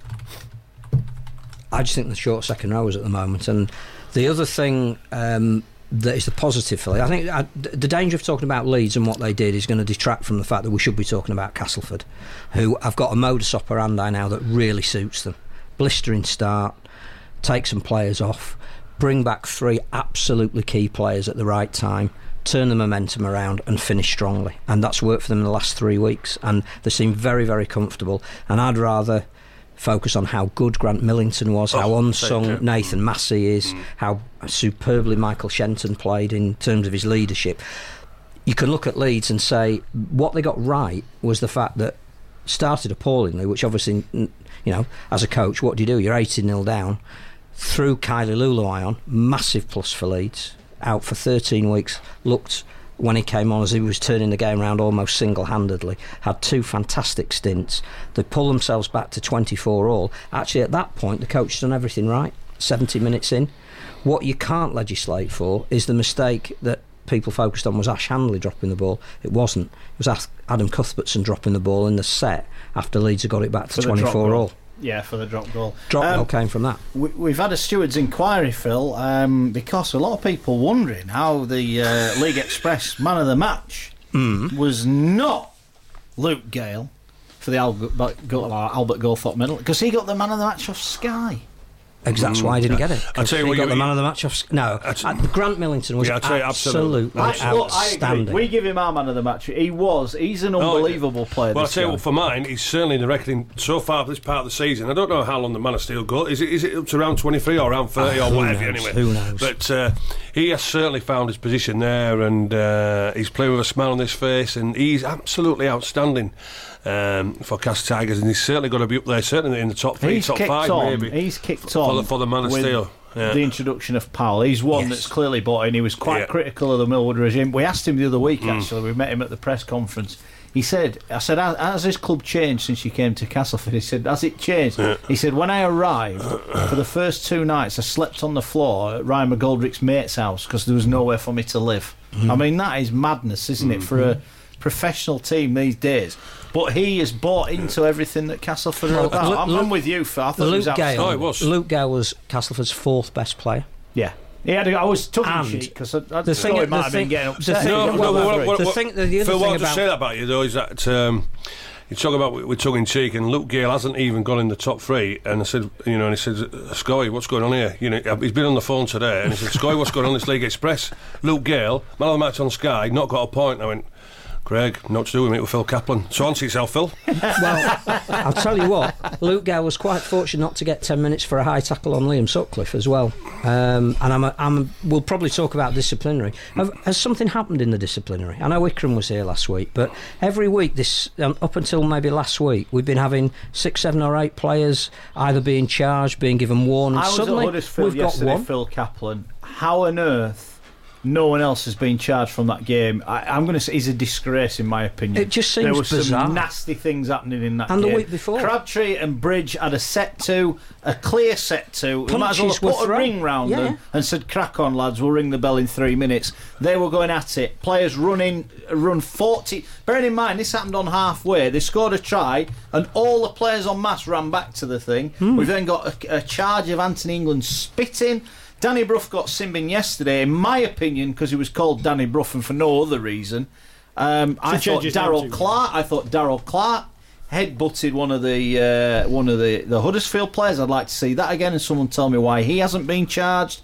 I just think the short second rowers at the moment, and the other thing um, that is the positive for Leeds, I think I, the danger of talking about Leeds and what they did is going to detract from the fact that we should be talking about Castleford, who have got a modus operandi now that really suits them. Blistering start, take some players off, bring back three absolutely key players at the right time, turn the momentum around and finish strongly, and that's worked for them in the last three weeks, and they seem very very comfortable. And I'd rather focus on how good Grant Millington was, oh, how unsung Nathan Massey is, mm. how superbly Michael Shenton played in terms of his leadership. You can look at Leeds and say what they got right was the fact that started appallingly, which obviously, you know, as a coach, what do you do? You're eighty nil down, threw Kylie Luluai on, massive plus for Leeds, out for thirteen weeks, looked when he came on as he was turning the game around almost single-handedly, had two fantastic stints. They pull themselves back to twenty-four all. Actually at that point the coach has done everything right, seventy minutes in. What you can't legislate for is the mistake that people focused on was Ash Handley dropping the ball. It wasn't. It was Adam Cuthbertson dropping the ball in the set after Leeds had got it back to twenty-four all. Yeah, for the drop goal. Drop um, goal came from that. We, we've had a steward's inquiry, Phil, um, because a lot of people wondering how the uh, League Express man of the match mm. was not Luke Gale for the Albert, Albert Goldthorpe medal, because he got the man of the match off Sky. That's why I didn't get it. I'll tell you he what, got you, the man of the match off. No, uh, Grant Millington was yeah, absolutely, absolutely I, look, outstanding. I agree. We give him our man of the match. He was. He's an unbelievable oh, player. Well, I'll this tell you guy. what, for mine, he's certainly in the reckoning so far for this part of the season. I don't know how long the Man of Steel got. Is it is it up to around twenty-three or around thirty oh, or whatever? Knows, anyway, who knows? But uh, he has certainly found his position there, and uh, he's playing with a smile on his face, and he's absolutely outstanding. Um, for Cast Tigers, and he's certainly going to be up there, certainly in the top three, he's top kicked five, on, maybe. He's kicked for on the, for the Man of with Steel. Yeah. The introduction of Powell. He's one yes. that's clearly bought in. He was quite yeah. critical critical of the Millwood regime. We asked him the other week, mm. actually. We met him at the press conference. He said, I said, has this club changed since you came to Castleford? He said, has it changed? Yeah. He said, when I arrived, for the first two nights, I slept on the floor at Ryan McGoldrick's mate's house because there was nowhere for me to live. Mm. I mean, that is madness, isn't mm. it, for a professional team these days? But he has bought into everything that Castleford are about. Luke, I'm, I'm with you, Phil. I thought Luke it was Gale, oh, it was. Luke Gale was Castleford's fourth best player. Yeah. He had a, I was tongue in And cheek because I, I the thought thing- he might the have thing- been getting the upset. thing- No, well, no, well, what, what, the what, thing- the other Phil, thing what I'll just about- say about you though is that um, you talk about with, with tongue in cheek, and Luke Gale hasn't even gone in the top three. And I said, you know, and he said, Scoy, what's going on here? You know, he's been on the phone today, and he said, Scoy, what's going on in this League Express? Luke Gale, man of the match on Sky, not got a point. I went, Craig, not to do with me, with Phil Kaplan. So answer yourself, Phil. Well, I'll tell you what, Luke Gale was quite fortunate not to get ten minutes for a high tackle on Liam Sutcliffe as well. Um, and I'm, a, I'm, we'll probably talk about disciplinary. Have, has something happened in the disciplinary? I know Ikram was here last week, but every week, this um, up until maybe last week, we've been having six, seven, or eight players either being charged, being given warnings. I was Suddenly, at Huddersfield we've got yesterday, one. Phil Kaplan. How on earth no one else has been charged from that game? I, I'm going to say he's a disgrace, in my opinion. It just seems there were bizarre. some nasty things happening in that And game. the week before, Crabtree and Bridge had a set two, a clear set two. They might as well have Punches put were a thrown. ring round Yeah. them and said, "Crack on, lads! We'll ring the bell in three minutes." They were going at it. Players running, run forty. Bearing in mind, this happened on halfway. They scored a try, and all the players en masse ran back to the thing. Hmm. We've then got a, a charge of Anthony England spitting. Danny Brough got Simbin yesterday, in my opinion, because he was called Danny Brough and for no other reason. Um, I thought change his name Darryl to- Clark. I thought Darryl Clark headbutted one of the uh, one of the, the Huddersfield players. I'd like to see that again, and someone tell me why he hasn't been charged.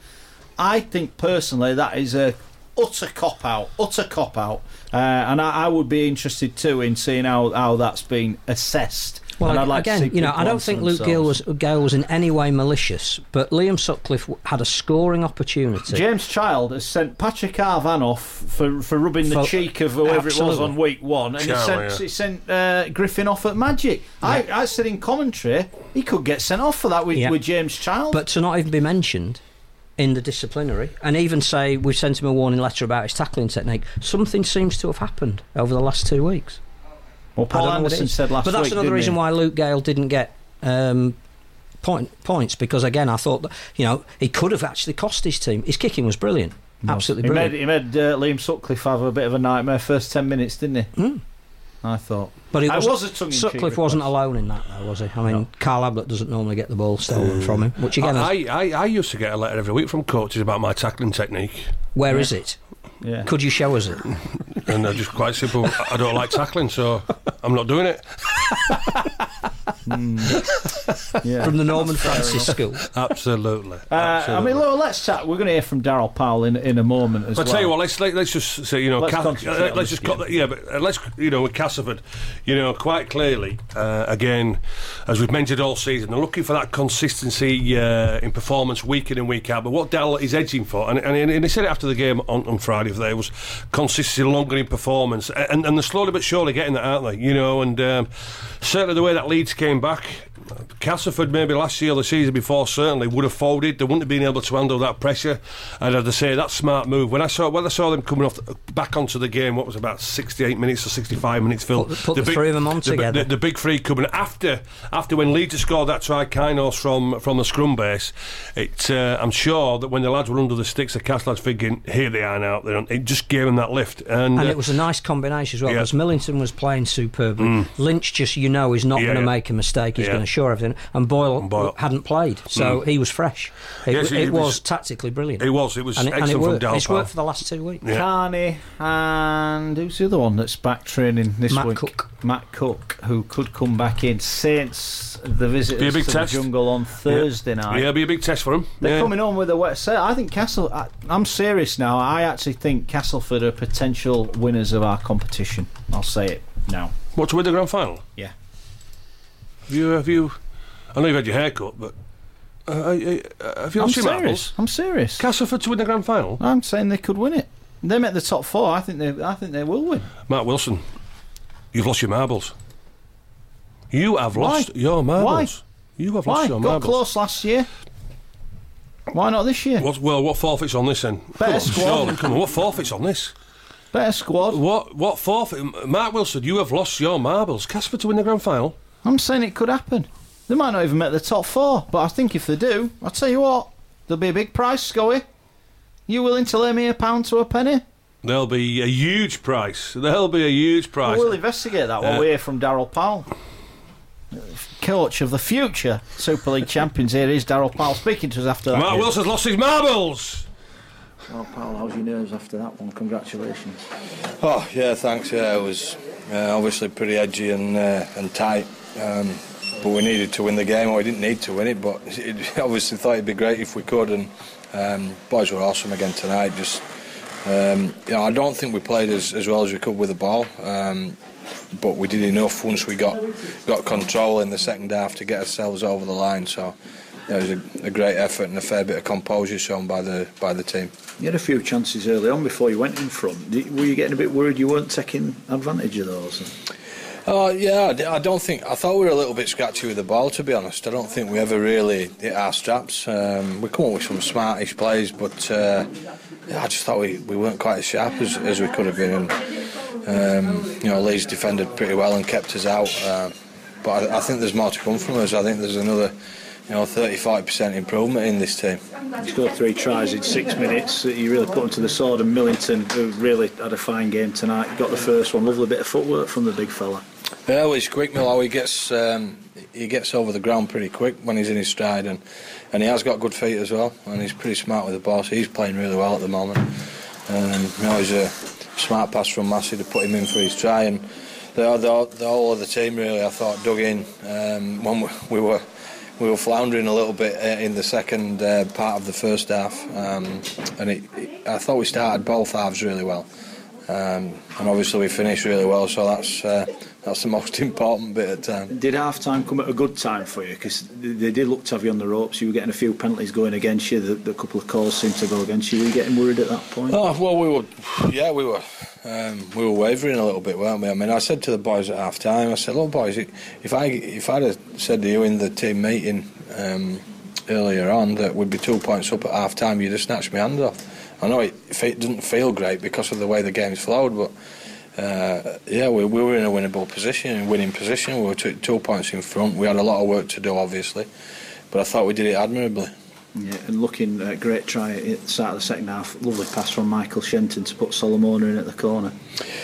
I think personally that is a utter cop out, utter cop out, uh, and I, I would be interested too in seeing how, how that's been assessed. Well, and I'd like again, to see you know, people I don't answer think Luke Gale was, Gale was in any way malicious, but Liam Sutcliffe w- had a scoring opportunity. James Child has sent Patrick Arvan off for, for rubbing the For- cheek of whoever it was Absolutely. on week one, and he Charlie, sent, yeah. he sent uh, Griffin off at Magic. I, I said in commentary he could get sent off for that with, Yeah. with James Child. But to not even be mentioned in the disciplinary, and even say we've sent him a warning letter about his tackling technique, something seems to have happened over the last two weeks. well, I Paul don't know what it Anderson is. said last But that's week, another didn't reason he? why Luke Gale didn't get um, point, points, because again, I thought that, you know, he could have actually cost his team. His kicking was brilliant, absolutely He brilliant. made, he made uh, Liam Sutcliffe have a bit of a nightmare first ten minutes, didn't he? Mm. I thought. But it I was, was a tongue-in-cheek Sutcliffe wasn't request. alone in that, though, was he? I mean, Carl Ablett doesn't normally get the ball stolen from him, which again, I, is, I, I used to get a letter every week from coaches about my tackling technique, where is it? Yeah. Could you show us it? and they're just quite simple. I don't like tackling, so I'm not doing it. Yeah. From the Norman Francis School. Absolutely. Uh, I Absolutely. mean, look, let's chat. We're going to hear from Darryl Powell in in a moment as I'll well. tell you what. Let's let, let's just say, you know, Let's Ca- concentrate uh, on let's this just cut game. the, yeah, but uh, let's you know with Castleford, you know, quite clearly, uh, again, as we've mentioned all season, they're looking for that consistency uh, in performance week in and week out. But what Dal is edging for, and, and, and he said it after the game on, on Friday, there was consistency longer in performance, and, and they're slowly but surely getting that, aren't they? You know, and um, certainly the way that Leeds came back. Castleford maybe last year or the season before certainly would have folded. They wouldn't have been able to handle that pressure, and as I say, that smart move. When I saw when I saw them coming off back onto the game, what was about sixty-eight minutes or sixty-five minutes, Phil, Put- put the three of them on the, together. the, the big three coming after after when Leeds had scored that try, Kainos from from the scrum base. It uh, I'm sure that when the lads were under the sticks, the Castle lads thinking, here they are now. They're on, it just gave them that lift, and, And uh, it was a nice combination as well, yeah. because Millington was playing superbly. Lynch, just, you know, is not Yeah, going to yeah. make a mistake. He's Yeah. going to show everything. And Boyle, And Boyle. hadn't played, so he was fresh. It, Yes, it, it was, was- tactically brilliant. it was it was and it, and it excellent from worked. Dal It's Powell. worked for the last two weeks. Yeah. Carney and who's the other one that's back training this Matt week? Cook. Matt Cook, who could come back in. Saints, the visitors Be a big to test. the jungle on Thursday night. Yeah, it'll be a big test for them. They're yeah. coming on with a wet set. I think Castle. I, I'm serious now. I actually think Castleford are potential winners of our competition. I'll say it now. What, to win the grand final? Yeah. Have you have you? I know you've had your hair cut, but uh, uh, uh, have you I'm lost your serious. marbles? I'm serious. Castleford to win the grand final? I'm saying they could win it. They make the top four. I think they. I think they will win. Mark Wilson, you've lost your marbles. You have Why? lost your marbles. You have Why? lost your Got marbles. close last year. Why not this year? What, well, what forfeit's on this then? Better Come on, squad. surely, come on, what forfeit's on this? Better squad. What what forfeit? Mark Wilson, you have lost your marbles. Casper to win the grand final? I'm saying it could happen. They might not even make the top four, but I think if they do, I'll tell you what, there'll be a big price, Scully. You willing to lay me a pound to a penny? There'll be a huge price. There'll be a huge price. Well, we'll investigate that one. Uh, we hear from Darryl Powell, coach of the future Super League champions. Here is Darryl Powell speaking to us after that. Mark game. Wilson's lost his marbles. Well, Powell, how's your nerves after that one? Congratulations. Oh yeah, thanks. Yeah, it was uh, obviously pretty edgy and uh, and tight. Um, but we needed to win the game, or we didn't need to win it. But it, obviously thought it'd be great if we could. And um, boys were awesome again tonight. Just um, you know, I don't think we played as, as well as we could with the ball. Um, but we did enough once we got got control in the second half to get ourselves over the line. So yeah, it was a, a great effort and a fair bit of composure shown by the by the team. You had a few chances early on before you went in front. Did, were you getting a bit worried you weren't taking advantage of those? Oh yeah, I don't think. I thought we were a little bit scratchy with the ball, to be honest. I don't think we ever really hit our straps. Um, we come up with some smartish plays, but uh, yeah, I just thought we, we weren't quite as sharp as, as we could have been. And um, you know, Leeds defended pretty well and kept us out. Uh, but I, I think there's more to come from us. I think there's another, you know, thirty to forty percent improvement in this team. You scored three tries in six minutes. You really put them to the sword. And Millington, who really had a fine game tonight, got the first one. Lovely bit of footwork from the big fella. Yeah, well, he's quick, Milo. He gets um, he gets over the ground pretty quick when he's in his stride, and, and he has got good feet as well. And he's pretty smart with the ball. So he's playing really well at the moment. Um, you know, he's a smart pass from Massey to put him in for his try, and the the, the whole of the team really, I thought, dug in um, when we, we were. We were floundering a little bit in the second uh, part of the first half, um, and it, it, I thought we started both halves really well, um, and obviously we finished really well. So that's uh, that's the most important bit of time. Did half time come at a good time for you? Because they did look to have you on the ropes. You were getting a few penalties going against you. The, the couple of calls seemed to go against you. Were you getting worried at that point? Oh well, we were. Yeah, we were. Um, we were wavering a little bit, weren't we? I mean, I said to the boys at half time, I said, "Look, boys, if I if I'd have said to you in the team meeting um, earlier on that we'd be two points up at half time, you'd have snatched my hand off." I know it, it doesn't feel great because of the way the game's flowed, but uh, yeah, we, we were in a winnable position, in winning position. We were two, two points in front. We had a lot of work to do, obviously, but I thought we did it admirably. Yeah, and looking at uh, great try at the start of the second half. Lovely pass from Michael Shenton to put Solomona in at the corner.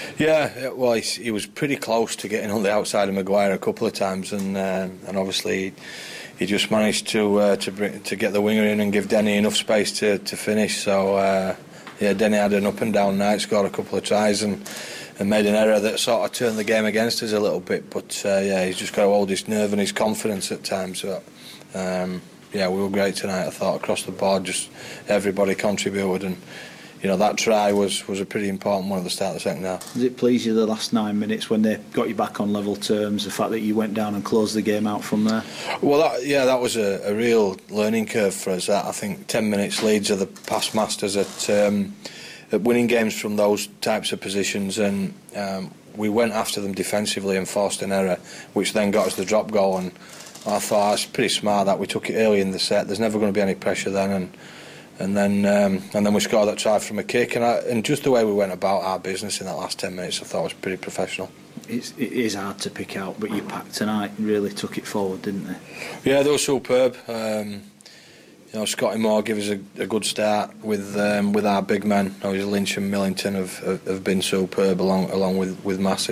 Yeah, well, he, he was pretty close to getting on the outside of Maguire a couple of times, and uh, and obviously he just managed to uh, to bring, to get the winger in and give Denny enough space to, to finish. So uh, yeah, Denny had an up and down night, scored a couple of tries, and, and made an error that sort of turned the game against us a little bit. But uh, yeah, he's just got to hold his nerve and his confidence at times. So, um, yeah, we were great tonight, I thought, across the board. Just everybody contributed, and you know, that try was, was a pretty important one at the start of the second half. Does it please you the last nine minutes when they got you back on level terms, the fact that you went down and closed the game out from there? Well, that, yeah, that was a, a real learning curve for us. That I think ten minutes Leeds are the past masters at, um, at winning games from those types of positions, and um, we went after them defensively and forced an error, which then got us the drop goal. And I thought it's pretty smart that we took it early in the set. There's never going to be any pressure then, and and then um, and then we scored that try from a kick. And, I, and just the way we went about our business in that last ten minutes, I thought was pretty professional. It's, it is hard to pick out, but you packed tonight and really took it forward, didn't they? Yeah, they were superb. Um, you know, Scotty Moore gave us a, a good start with um, with our big men. You know, Lynch and Millington have, have, have been superb along along with with Massey.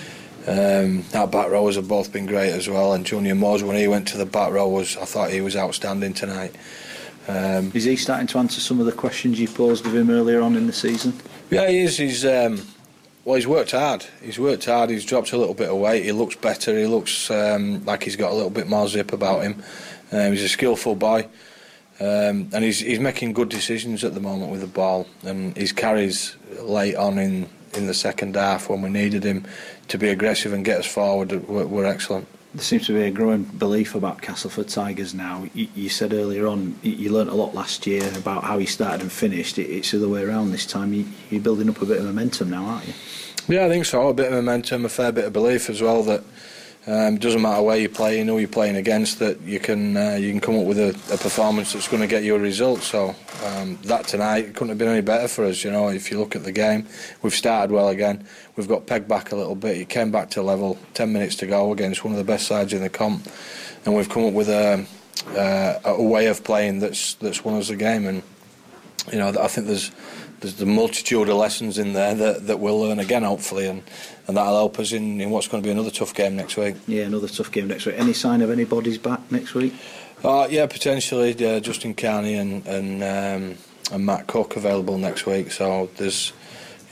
Um, our back rowers have both been great as well, and Junior Moores, when he went to the back row, was I thought he was outstanding tonight. Um, is he starting to answer some of the questions you posed of him earlier on in the season? Yeah, he is. He's um, well, he's worked hard. He's worked hard. He's dropped a little bit of weight. He looks better. He looks um, like he's got a little bit more zip about him. Um, he's a skillful boy, um, and he's he's making good decisions at the moment with the ball. And his carries late on in. in the second half when we needed him to be aggressive and get us forward were, were excellent. There seems to be a growing belief about Castleford Tigers now. You, you said earlier on you learnt a lot last year about how you started and finished. It, it's the other way around this time. You, you're building up a bit of momentum now, aren't you? Yeah, I think so. A bit of momentum, a fair bit of belief as well that um, it doesn't matter where you're playing, who you're playing against, that you can uh, you can come up with a, a performance that's going to get you a result. So um, that tonight couldn't have been any better for us. You know, if you look at the game, we've started well again. We've got pegged back a little bit. It came back to level. Ten minutes to go against one of the best sides in the comp, and we've come up with a, uh, a way of playing that's that's won us the game. And you know, I think there's. There's the multitude of lessons in there that, that we'll learn again, hopefully, and, and that'll help us in, in what's going to be another tough game next week. Yeah, another tough game next week. Any sign of anybody's back next week? Uh, yeah, potentially. Uh, Justin Carney and and, um, and Matt Cook available next week. So there's,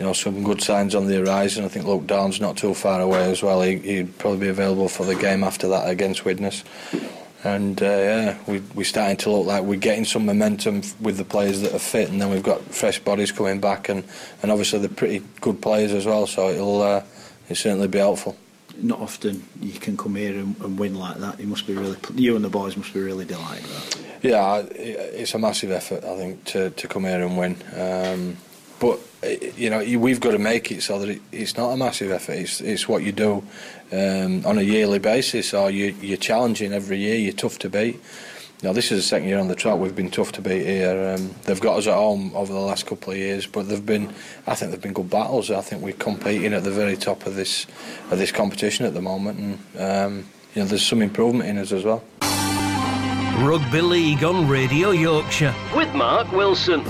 you know, some good signs on the horizon. I think Luke Dawn's not too far away as well. He, he'd probably be available for the game after that against Widnes. And uh, yeah, we, we're starting to look like we're getting some momentum with the players that are fit, and then we've got fresh bodies coming back, and, and obviously they're pretty good players as well, so it'll, uh, it'll certainly be helpful. Not often you can come here and, and win like that. You must be really, you and the boys must be really delighted with that. Yeah, it's a massive effort, I think, to, to come here and win. Um, but you know, we've got to make it so that it, it's not a massive effort. It's, it's what you do um, on a yearly basis, or you, you're challenging every year. You're tough to beat. You know, this is the second year on the trot. We've been tough to beat here. Um, they've got us at home over the last couple of years, but they've been, I think, they've been good battles. I think we're competing at the very top of this of this competition at the moment, and um, you know, there's some improvement in us as well. Rugby League on Radio Yorkshire with Mark Wilson.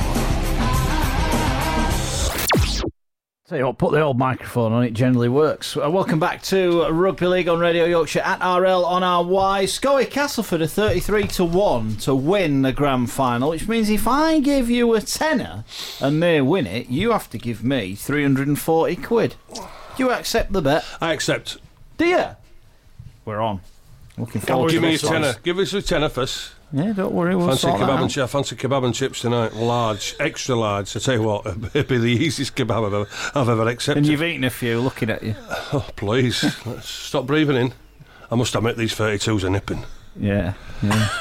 Tell you what, put the old microphone on, it generally works. Uh, welcome back to Rugby League on Radio Yorkshire at R L on R Y. Scoey Castleford are thirty-three to one to win the grand final, which means if I give you a tenner and they win it, you have to give me three hundred forty quid. Do you accept the bet? I accept. Do you? We're on. Looking forward Give to me a this tenner. one. Give us a tenner first. Yeah, don't worry, we'll Fancy sort that kebab out. and chips. Fancy kebab and chips tonight. Large, extra large. I tell you what, it'd be the easiest kebab I've ever, I've ever accepted. And you've eaten a few, looking at you. Oh, please, let's stop breathing in. I must admit these thirty-twos are nipping. Yeah, yeah.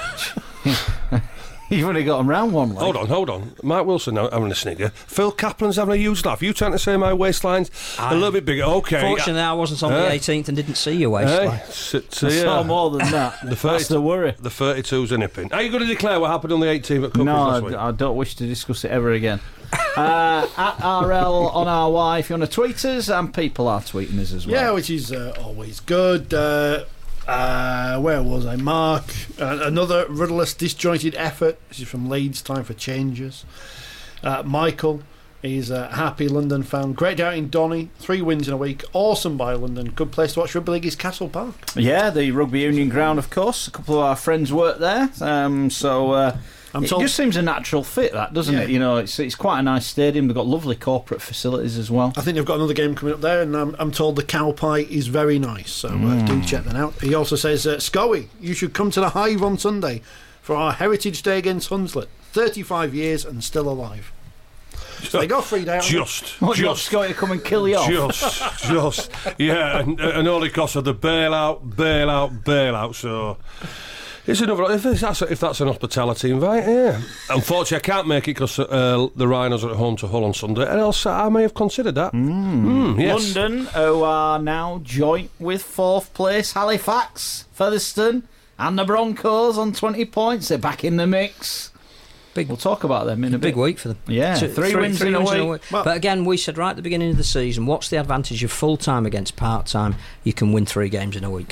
You've only got them round one leg. Hold on, hold on. Mark Wilson now having a snigger. Phil Kaplan's having a huge laugh. You trying to say my waistline's I, a little bit bigger? Okay. Fortunately, I wasn't on uh, the eighteenth and didn't see your waistline. Hey, so, so, I yeah. saw more than that. The thirty, That's the worry. The thirty-twos are nipping. Are you going to declare what happened on the eighteenth at Cuppers No, last I, week? I don't wish to discuss it ever again. uh, at R L on R Y if you want to tweet us, and people are tweeting us as well. Yeah, which is uh, always good. Uh, uh, where was I? Mark. Uh, another rudderless, disjointed effort. This is from Leeds. Time for changes. Uh, Michael. He's a happy London fan. Great out in Donny. Three wins in a week. Awesome by London. Good place to watch rugby league is Castle Park. Yeah, the rugby union ground, of course. A couple of our friends work there, um, so uh, I'm it told- just seems a natural fit, that, doesn't Yeah. it? You know, it's it's quite a nice stadium. They've got lovely corporate facilities as well. I think they've got another game coming up there, and um, I'm told the cow pie is very nice, so uh, do check that out. He also says, uh, Scoey, you should come to the Hive on Sunday for our Heritage Day against Hunslet. thirty-five years and still alive. So they got three down. Just, What, you want just, Scotty to come and kill you off? just, just, yeah, and, and all because of the bailout, bailout, bailout. So it's another. If that's if that's an hospitality invite, yeah. Unfortunately, I can't make it because uh, the Rhinos are at home to Hull on Sunday, and else I may have considered that. Mm, yes. London, who are now joint with fourth place, Halifax, Featherstone, and the Broncos on twenty points. They're back in the mix. Big, We'll talk about them in a big bit. week for them. Yeah, Two- three wins in a week. Well- But again, we said right at the beginning of the season, what's the advantage of full time against part time? You can win three games in a week.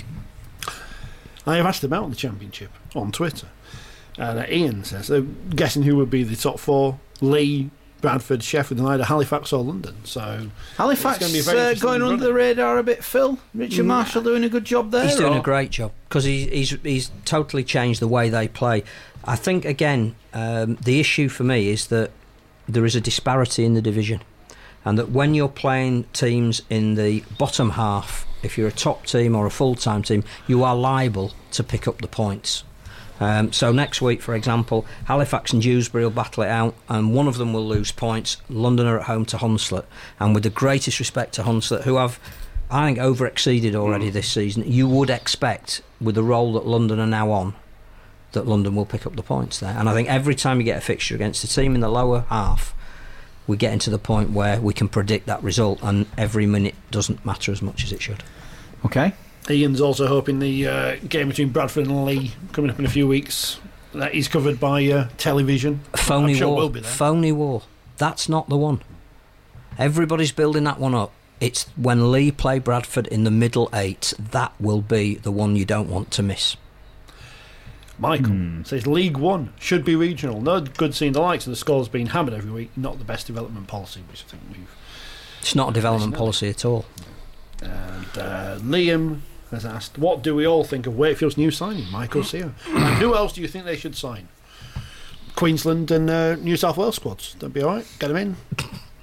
I have asked about the championship on Twitter. And uh, Ian says, they're guessing who would be the top four. Lee, Bradford, Sheffield and either Halifax or London. So Halifax It's gonna be a very uh, interesting going under run. the radar a bit, Phil. Richard Mm. Marshall doing a good job there. He's doing or? a great job because he, he's he's totally changed the way they play. I think again um, the issue for me is that there is a disparity in the division, and that when you're playing teams in the bottom half, if you're a top team or a full-time team, you are liable to pick up the points. Um, so next week, for example, Halifax and Dewsbury will battle it out, and one of them will lose points. London are at home to Hunslet, and with the greatest respect to Hunslet, who have, I think, over-exceeded already this season, you would expect, with the role that London are now on, that London will pick up the points there. And I think every time you get a fixture against a team in the lower half, we get into the point where we can predict that result, and every minute doesn't matter as much as it should. Okay. Ian's also hoping the uh, game between Bradford and Lee coming up in a few weeks, that is covered by uh, television. Phony I'm sure war. we'll be there. Phony war. That's not the one. Everybody's building that one up. It's when Lee play Bradford in the middle eight. That will be the one you don't want to miss. Michael Hmm. says League One should be regional. No good seeing the likes of the scores being hammered every week. Not the best development policy, which I think we've. It's not a development It's not. policy at all. And uh, Liam has asked, what do we all think of Wakefield's new signing, Michael Sear? And who else do you think they should sign? Queensland and uh, New South Wales squads. That'd be all right. Get them in.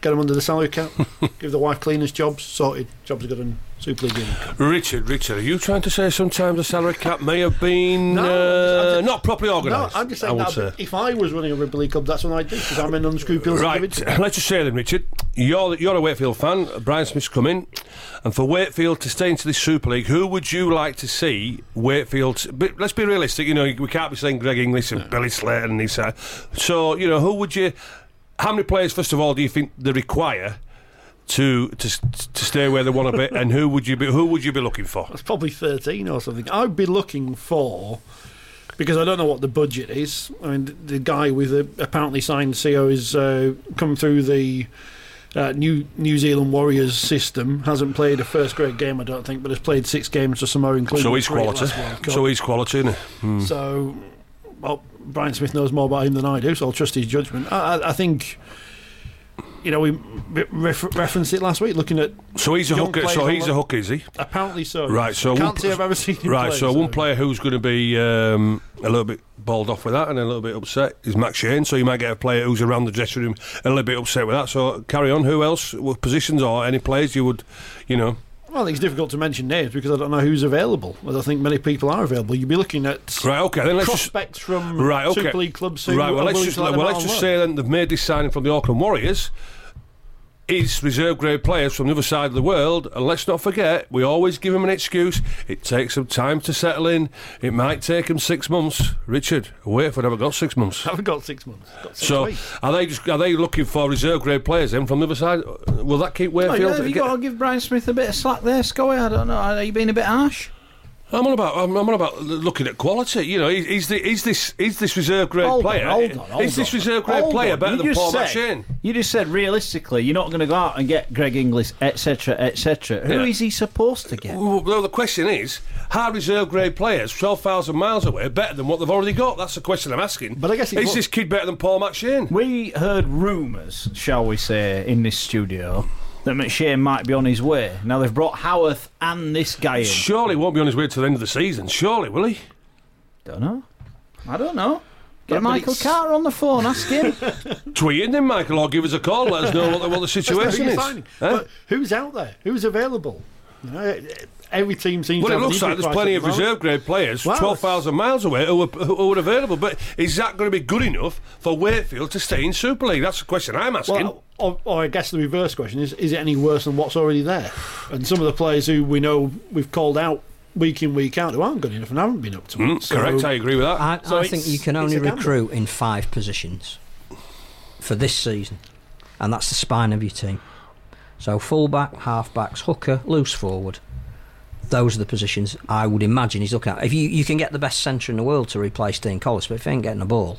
get them under the salary cap, give the wife cleaners jobs, sorted, jobs are good and Super League income. Richard, Richard, are you trying to say sometimes the salary cap may have been No, uh, I'm just- not properly No, organised? I'm just I saying would that say. if I was running a rugby league club, that's what I'd do, because I'm an unscrupulous Right, individual. let's just say then, Richard, you're you're a Wakefield fan. Brian Smith's come in, and for Wakefield to stay into this Super League, who would you like to see Wakefield? But let's be realistic. You know, we can't be saying Greg Inglis and Billy Slater and these. Uh, so you know, who would you? How many players, first of all, do you think they require to to to stay where they want to be, and who would you be? Who would you be looking for? It's probably thirteen or something. I'd be looking for, because I don't know what the budget is. I mean, the, the guy with the apparently signed C O is uh, come through the uh, New New Zealand Warriors system. Hasn't played a first grade game, I don't think, but has played six games for Samoa, including So he's three at quality. last World Cup. So he's quality, isn't he? Hmm. So, well, Brian Smith knows more about him than I do, so I'll trust his judgment. I, I, I think. You know, we ref- referenced it last week, looking at. So he's a young hooker. players So on he's loan. a hooker, is he? Apparently so. Right, so can't one say I've ever seen him Right, play, so one player who's going to be um, a little bit balled off with that and a little bit upset is Max Shane. So you might get a player who's around the dressing room a little bit upset with that. So carry on. Who else? What positions or any players you would, you know? Well, I think it's difficult to mention names because I don't know who's available. I don't think many people are available. You'd be looking at Right, okay, then let's just prospects from right, okay. Super League clubs who right. Well, are let's willing just to let well, them let's out just on say loan. then they've made this signing from the Auckland Warriors. Is reserve grade players from the other side of the world, and let's not forget, we always give them an excuse. It takes them time to settle in. It might take them six months. Richard, Wakefield haven't got six months. I haven't got six months. Got six So weeks. are they just are they looking for reserve grade players then from the other side? Will that keep Oh, yeah, Wakefield? have you got to give Brian Smith a bit of slack there, Scoey? I don't know. Are you being a bit harsh? I'm on about I'm, I'm on about looking at quality. You know, is, is, the, is this is this reserve grade Hold on, player? hold on, hold is this on. reserve grade Hold player on. better You than just Paul said- McShane? You just said realistically, you're not going to go out and get Greg Inglis, et cetera, et cetera. Who Yeah. is he supposed to get? Well, well, the question is, are reserve grade players twelve thousand miles away better than what they've already got? That's the question I'm asking. But I guess it is was- this kid better than Paul McShane? We heard rumours, shall we say, in this studio that McShane might be on his way. Now they've brought Howarth and this guy in. Surely won't be on his way to the end of the season. Surely, will he? Don't know. I don't know. Get But- but Michael it's- Carter on the phone, ask him. Tweet him then, Michael, or give us a call. Let us know what the, what the That's not situation who is. you're signing. Eh? But who's out there? Who's available? You know, every team seems Well, to it have looks an like equal there's price plenty at of the moment. reserve grade players, Wow. twelve thousand miles away, who are, who are available. But is that going to be good enough for Wakefield to stay in Super League? That's the question I'm asking. Well, or, or I guess the reverse question is: is it any worse than what's already there? And some of the players who we know we've called out week in, week out, who aren't good enough and haven't been up to it. Mm, So- correct, I agree with that. I, So I it's- think you can it's only a gamble. recruit in five positions for this season, and that's the spine of your team. So fullback, halfbacks, hooker, loose forward. Those are the positions I would imagine he's looking at. If you, you can get the best centre in the world to replace Dean Collis, but if he ain't getting a ball,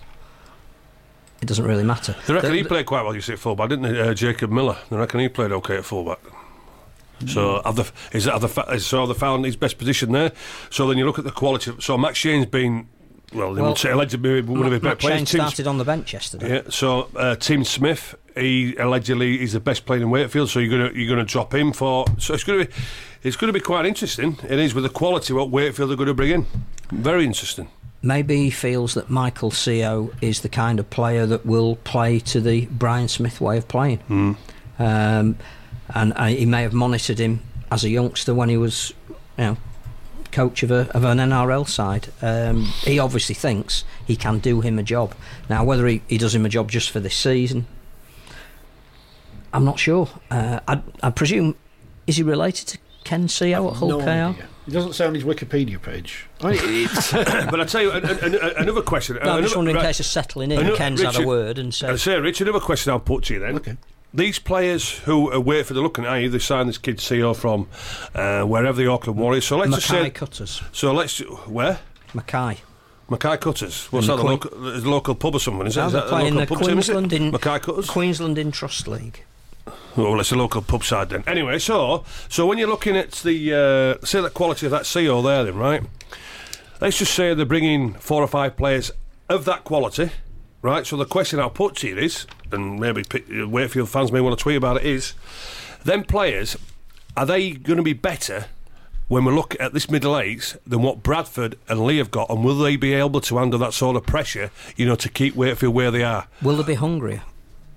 it doesn't really matter. They reckon The- he the- played quite well, you see, at fullback, didn't he? Uh, Jacob Miller. They reckon he played okay at fullback. So have they, is that, have they, fa- so have they found his best position there? So then you look at the quality. Of, so Max Shane's been, well, they Well, would say allegedly one of his better Matt players. Shane Tim- started on the bench yesterday. Yeah, so uh, Tim Smith, he allegedly is the best player in Wakefield. So you're gonna you're gonna drop him for. So it's gonna be it's gonna be quite interesting. It is with the quality what Wakefield are going to bring in. Very interesting. Maybe he feels that Michael C O is the kind of player that will play to the Brian Smith way of playing. Mm. Um, and uh, he may have monitored him as a youngster when he was, you know, coach of, a, of an N R L side. Um, he obviously thinks he can do him a job. Now, whether he, he does him a job just for this season, I'm not sure. Uh, I, I presume, is he related to Ken C O at Hull No K R? idea. It doesn't say on his Wikipedia page. I mean, it's, But I tell you, an, an, an, another question. No, I'm another, just wondering in right. case of settling in. Another- Ken's had Richard- a word and said, I say, Rich, another question I'll put to you then. Okay. These players who are wait for the looking at you, they signed this kid C O from uh, wherever the Auckland Warriors. So let's just Mackay say, Cutters. so let's where Mackay. Mackay Cutters. What's In that? the The Queen- local, the local pub or something? Is, it? No, is they're that a playing local the pub team? Is it? Queensland in Mackay Cutters. Queensland in Trust League. Oh, well, it's a local pub side then. Anyway, so so when you're looking at the uh, say the quality of that C O there, then right. Let's just say they're bringing four or five players of that quality, right? So the question I'll put to you is, and maybe p- Wakefield fans may want to tweet about it, is them players, are they going to be better when we look at this middle eights than what Bradford and Lee have got, and will they be able to handle that sort of pressure, you know, to keep Wakefield where they are? Will they be hungrier?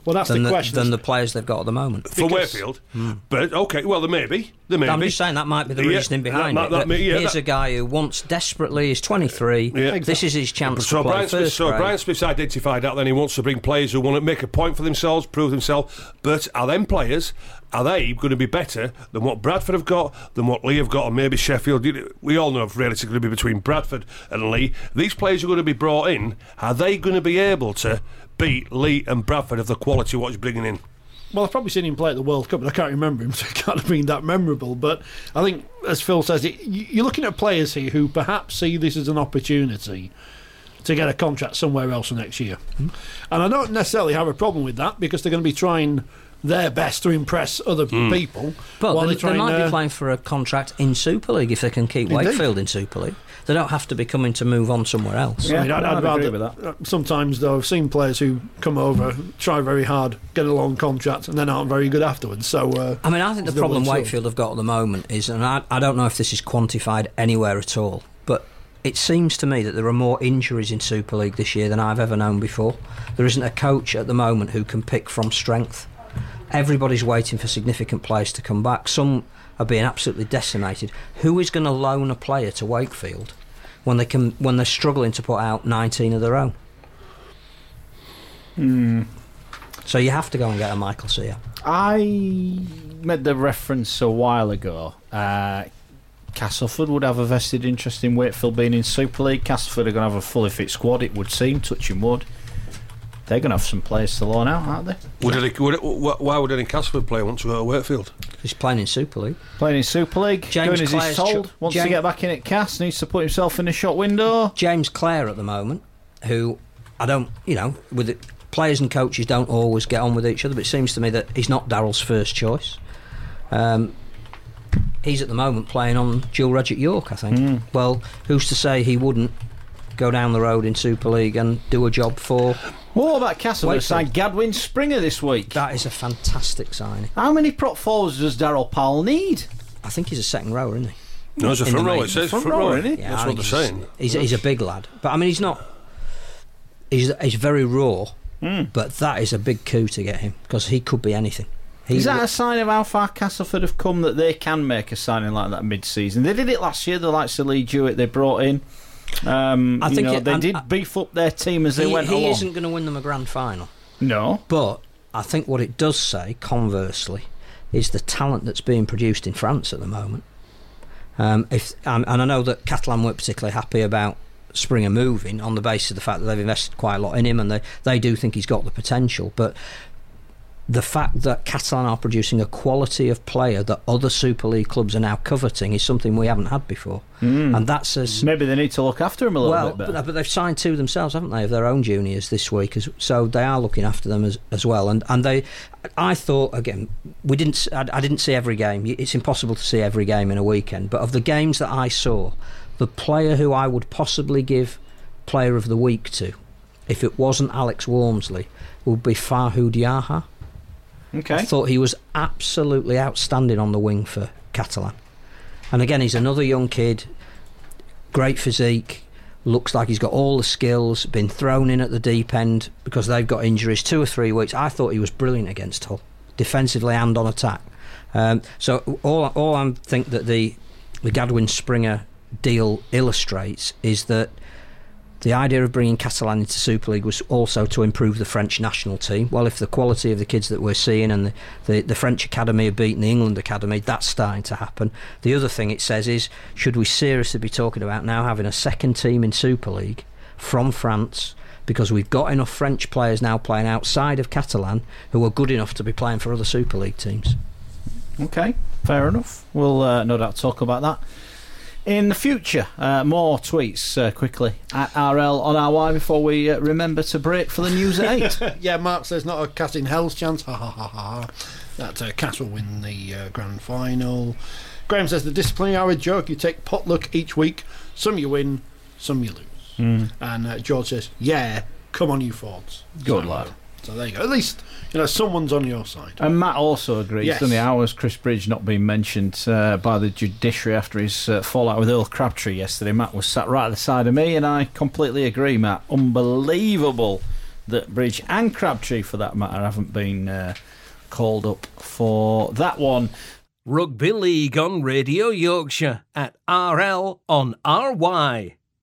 Well, that's than the the, question. than the players they've got at the moment. For Because- Wakefield. But, OK, well, there may be. There may I'm be. just saying that might be the Yeah, reasoning behind that- it. that that may- yeah, here's that- a guy who wants desperately, he's twenty-three, Yeah. this is his chance So to play Brian, Smith, first so grade. Brian Smith's identified that, then he wants to bring players who want to make a point for themselves, prove themselves. But are them players, are they going to be better than what Bradford have got, than what Lee have got, and maybe Sheffield? We all know really it's going to be between Bradford and Lee. These players are going to be brought in. Are they going to be able to beat Lee and Bradford of the quality what he's bringing in? Well, I've probably seen him play at the World Cup, but I can't remember him, so it can't have been that memorable. But I think, as Phil says, it, you're looking at players here who perhaps see this as an opportunity to get a contract somewhere else for next year. Mm. And I don't necessarily have a problem with that, because they're going to be trying their best to impress other mm. people. But while they, they're trying, they might uh, be playing for a contract in Super League if they can keep Indeed. Wakefield in Super League. They don't have to be coming to move on somewhere else. Yeah, I mean, I'd, I'd I'd rather, agree with that. Sometimes, though, I've seen players who come over, try very hard, get a long contract, and then aren't very good afterwards. So, uh, I mean, I think the it's problem double-edged Wakefield have got at the moment is, and I, I don't know if this is quantified anywhere at all, but it seems to me that there are more injuries in Super League this year than I've ever known before. There isn't a coach at the moment who can pick from strength. Everybody's waiting for significant players to come back. Some are being absolutely decimated. Who is going to loan a player to Wakefield when they can when they're struggling to put out nineteen of their own? Mm. So you have to go and get a Michael Sear. I made the reference a while ago. Uh, Castleford would have a vested interest in Wakefield being in Super League. Castleford are going to have a fully fit squad, it would seem, touching wood. They're going to have some players to loan out, aren't they? Would it, would it, why would any Castleford player want to go to Wakefield? He's playing in Super League. Playing in Super League, James doing as Clare's he's told. ch- Wants James- to get back in at Cass, needs to put himself in the shot window. James Clare at the moment, who I don't, you know, with it, players and coaches don't always get on with each other, but it seems to me that he's not Darrell's first choice. Um, he's at the moment playing on dual reg at York, I think. Mm. Well, who's to say he wouldn't go down the road in Super League and do a job for... What about Castleford Wakefield. signed Gadwin Springer this week? That is a fantastic signing. How many prop forwards does Darrell Powell need? I think he's a second rower, isn't he? No, it's a In front the row. main- It says front front, row, row. isn't he? Yeah, That's I what think they're he's- saying. He's, he's a big lad. But, I mean, he's not... He's, he's very raw, Mm. but that is a big coup to get him, because he could be anything. He Is that w- a sign of how far Castleford have come that they can make a signing like that mid-season? They did it last year, the likes of Lee Jewett they brought in. Um, I you think know, it- they and- did uh, beef up their team as they he, went he along. isn't going to win them a grand final. No. But I think what it does say, conversely, is the talent that's being produced in France at the moment. Um, if um, and I know that Catalan weren't particularly happy about Springer moving on the basis of the fact that they've invested quite a lot in him, and they, they do think he's got the potential. But the fact that Catalan are producing a quality of player that other Super League clubs are now coveting is something we haven't had before. Mm. And that's as... Maybe they need to look after him a little Well, bit better. but, but they've signed two themselves, haven't they, of their own juniors this week, as, so they are looking after them as, as well. And and they, I thought again, we didn't, s- I, I didn't see every game. It's impossible to see every game in a weekend. But of the games that I saw, the player who I would possibly give Player of the Week to, if it wasn't Alex Walmsley, would be Farhou Diarra. Okay. I thought he was absolutely outstanding on the wing for Catalan. And again, he's another young kid, great physique, looks like he's got all the skills, been thrown in at the deep end because they've got injuries, two or three weeks. I thought he was brilliant against Hull, defensively and on attack. Um, so all, all I think that the, the Gadwin Springer deal illustrates is that the idea of bringing Catalan into Super League was also to improve the French national team. Well, if the quality of the kids that we're seeing and the, the, the French academy have beaten the England academy, that's starting to happen. The other thing it says is, should we seriously be talking about now having a second team in Super League from France, because we've got enough French players now playing outside of Catalan who are good enough to be playing for other Super League teams. Okay, fair enough. We'll uh, no doubt talk about that in the future. Uh, more tweets uh, quickly at R L on R Y before we uh, remember to break for the news at eight. Yeah, Mark says not a Cass in hell's chance. Ha ha ha ha. That uh, Cass will win the uh, grand final. Graham says the disciplinary are a joke. You take potluck each week. Some you win, some you lose. Mm. And uh, George says, yeah, come on you Fords. Good so, lad. So there you go. At least, you know, someone's on your side. And Matt also agrees. Yes. On the hours, Chris Bridge not being mentioned uh, by the judiciary after his uh, fallout with Earl Crabtree yesterday. Matt was sat right at the side of me, and I completely agree, Matt. Unbelievable that Bridge and Crabtree, for that matter, haven't been uh, called up for that one. Rugby League on Radio Yorkshire at R L on R Y.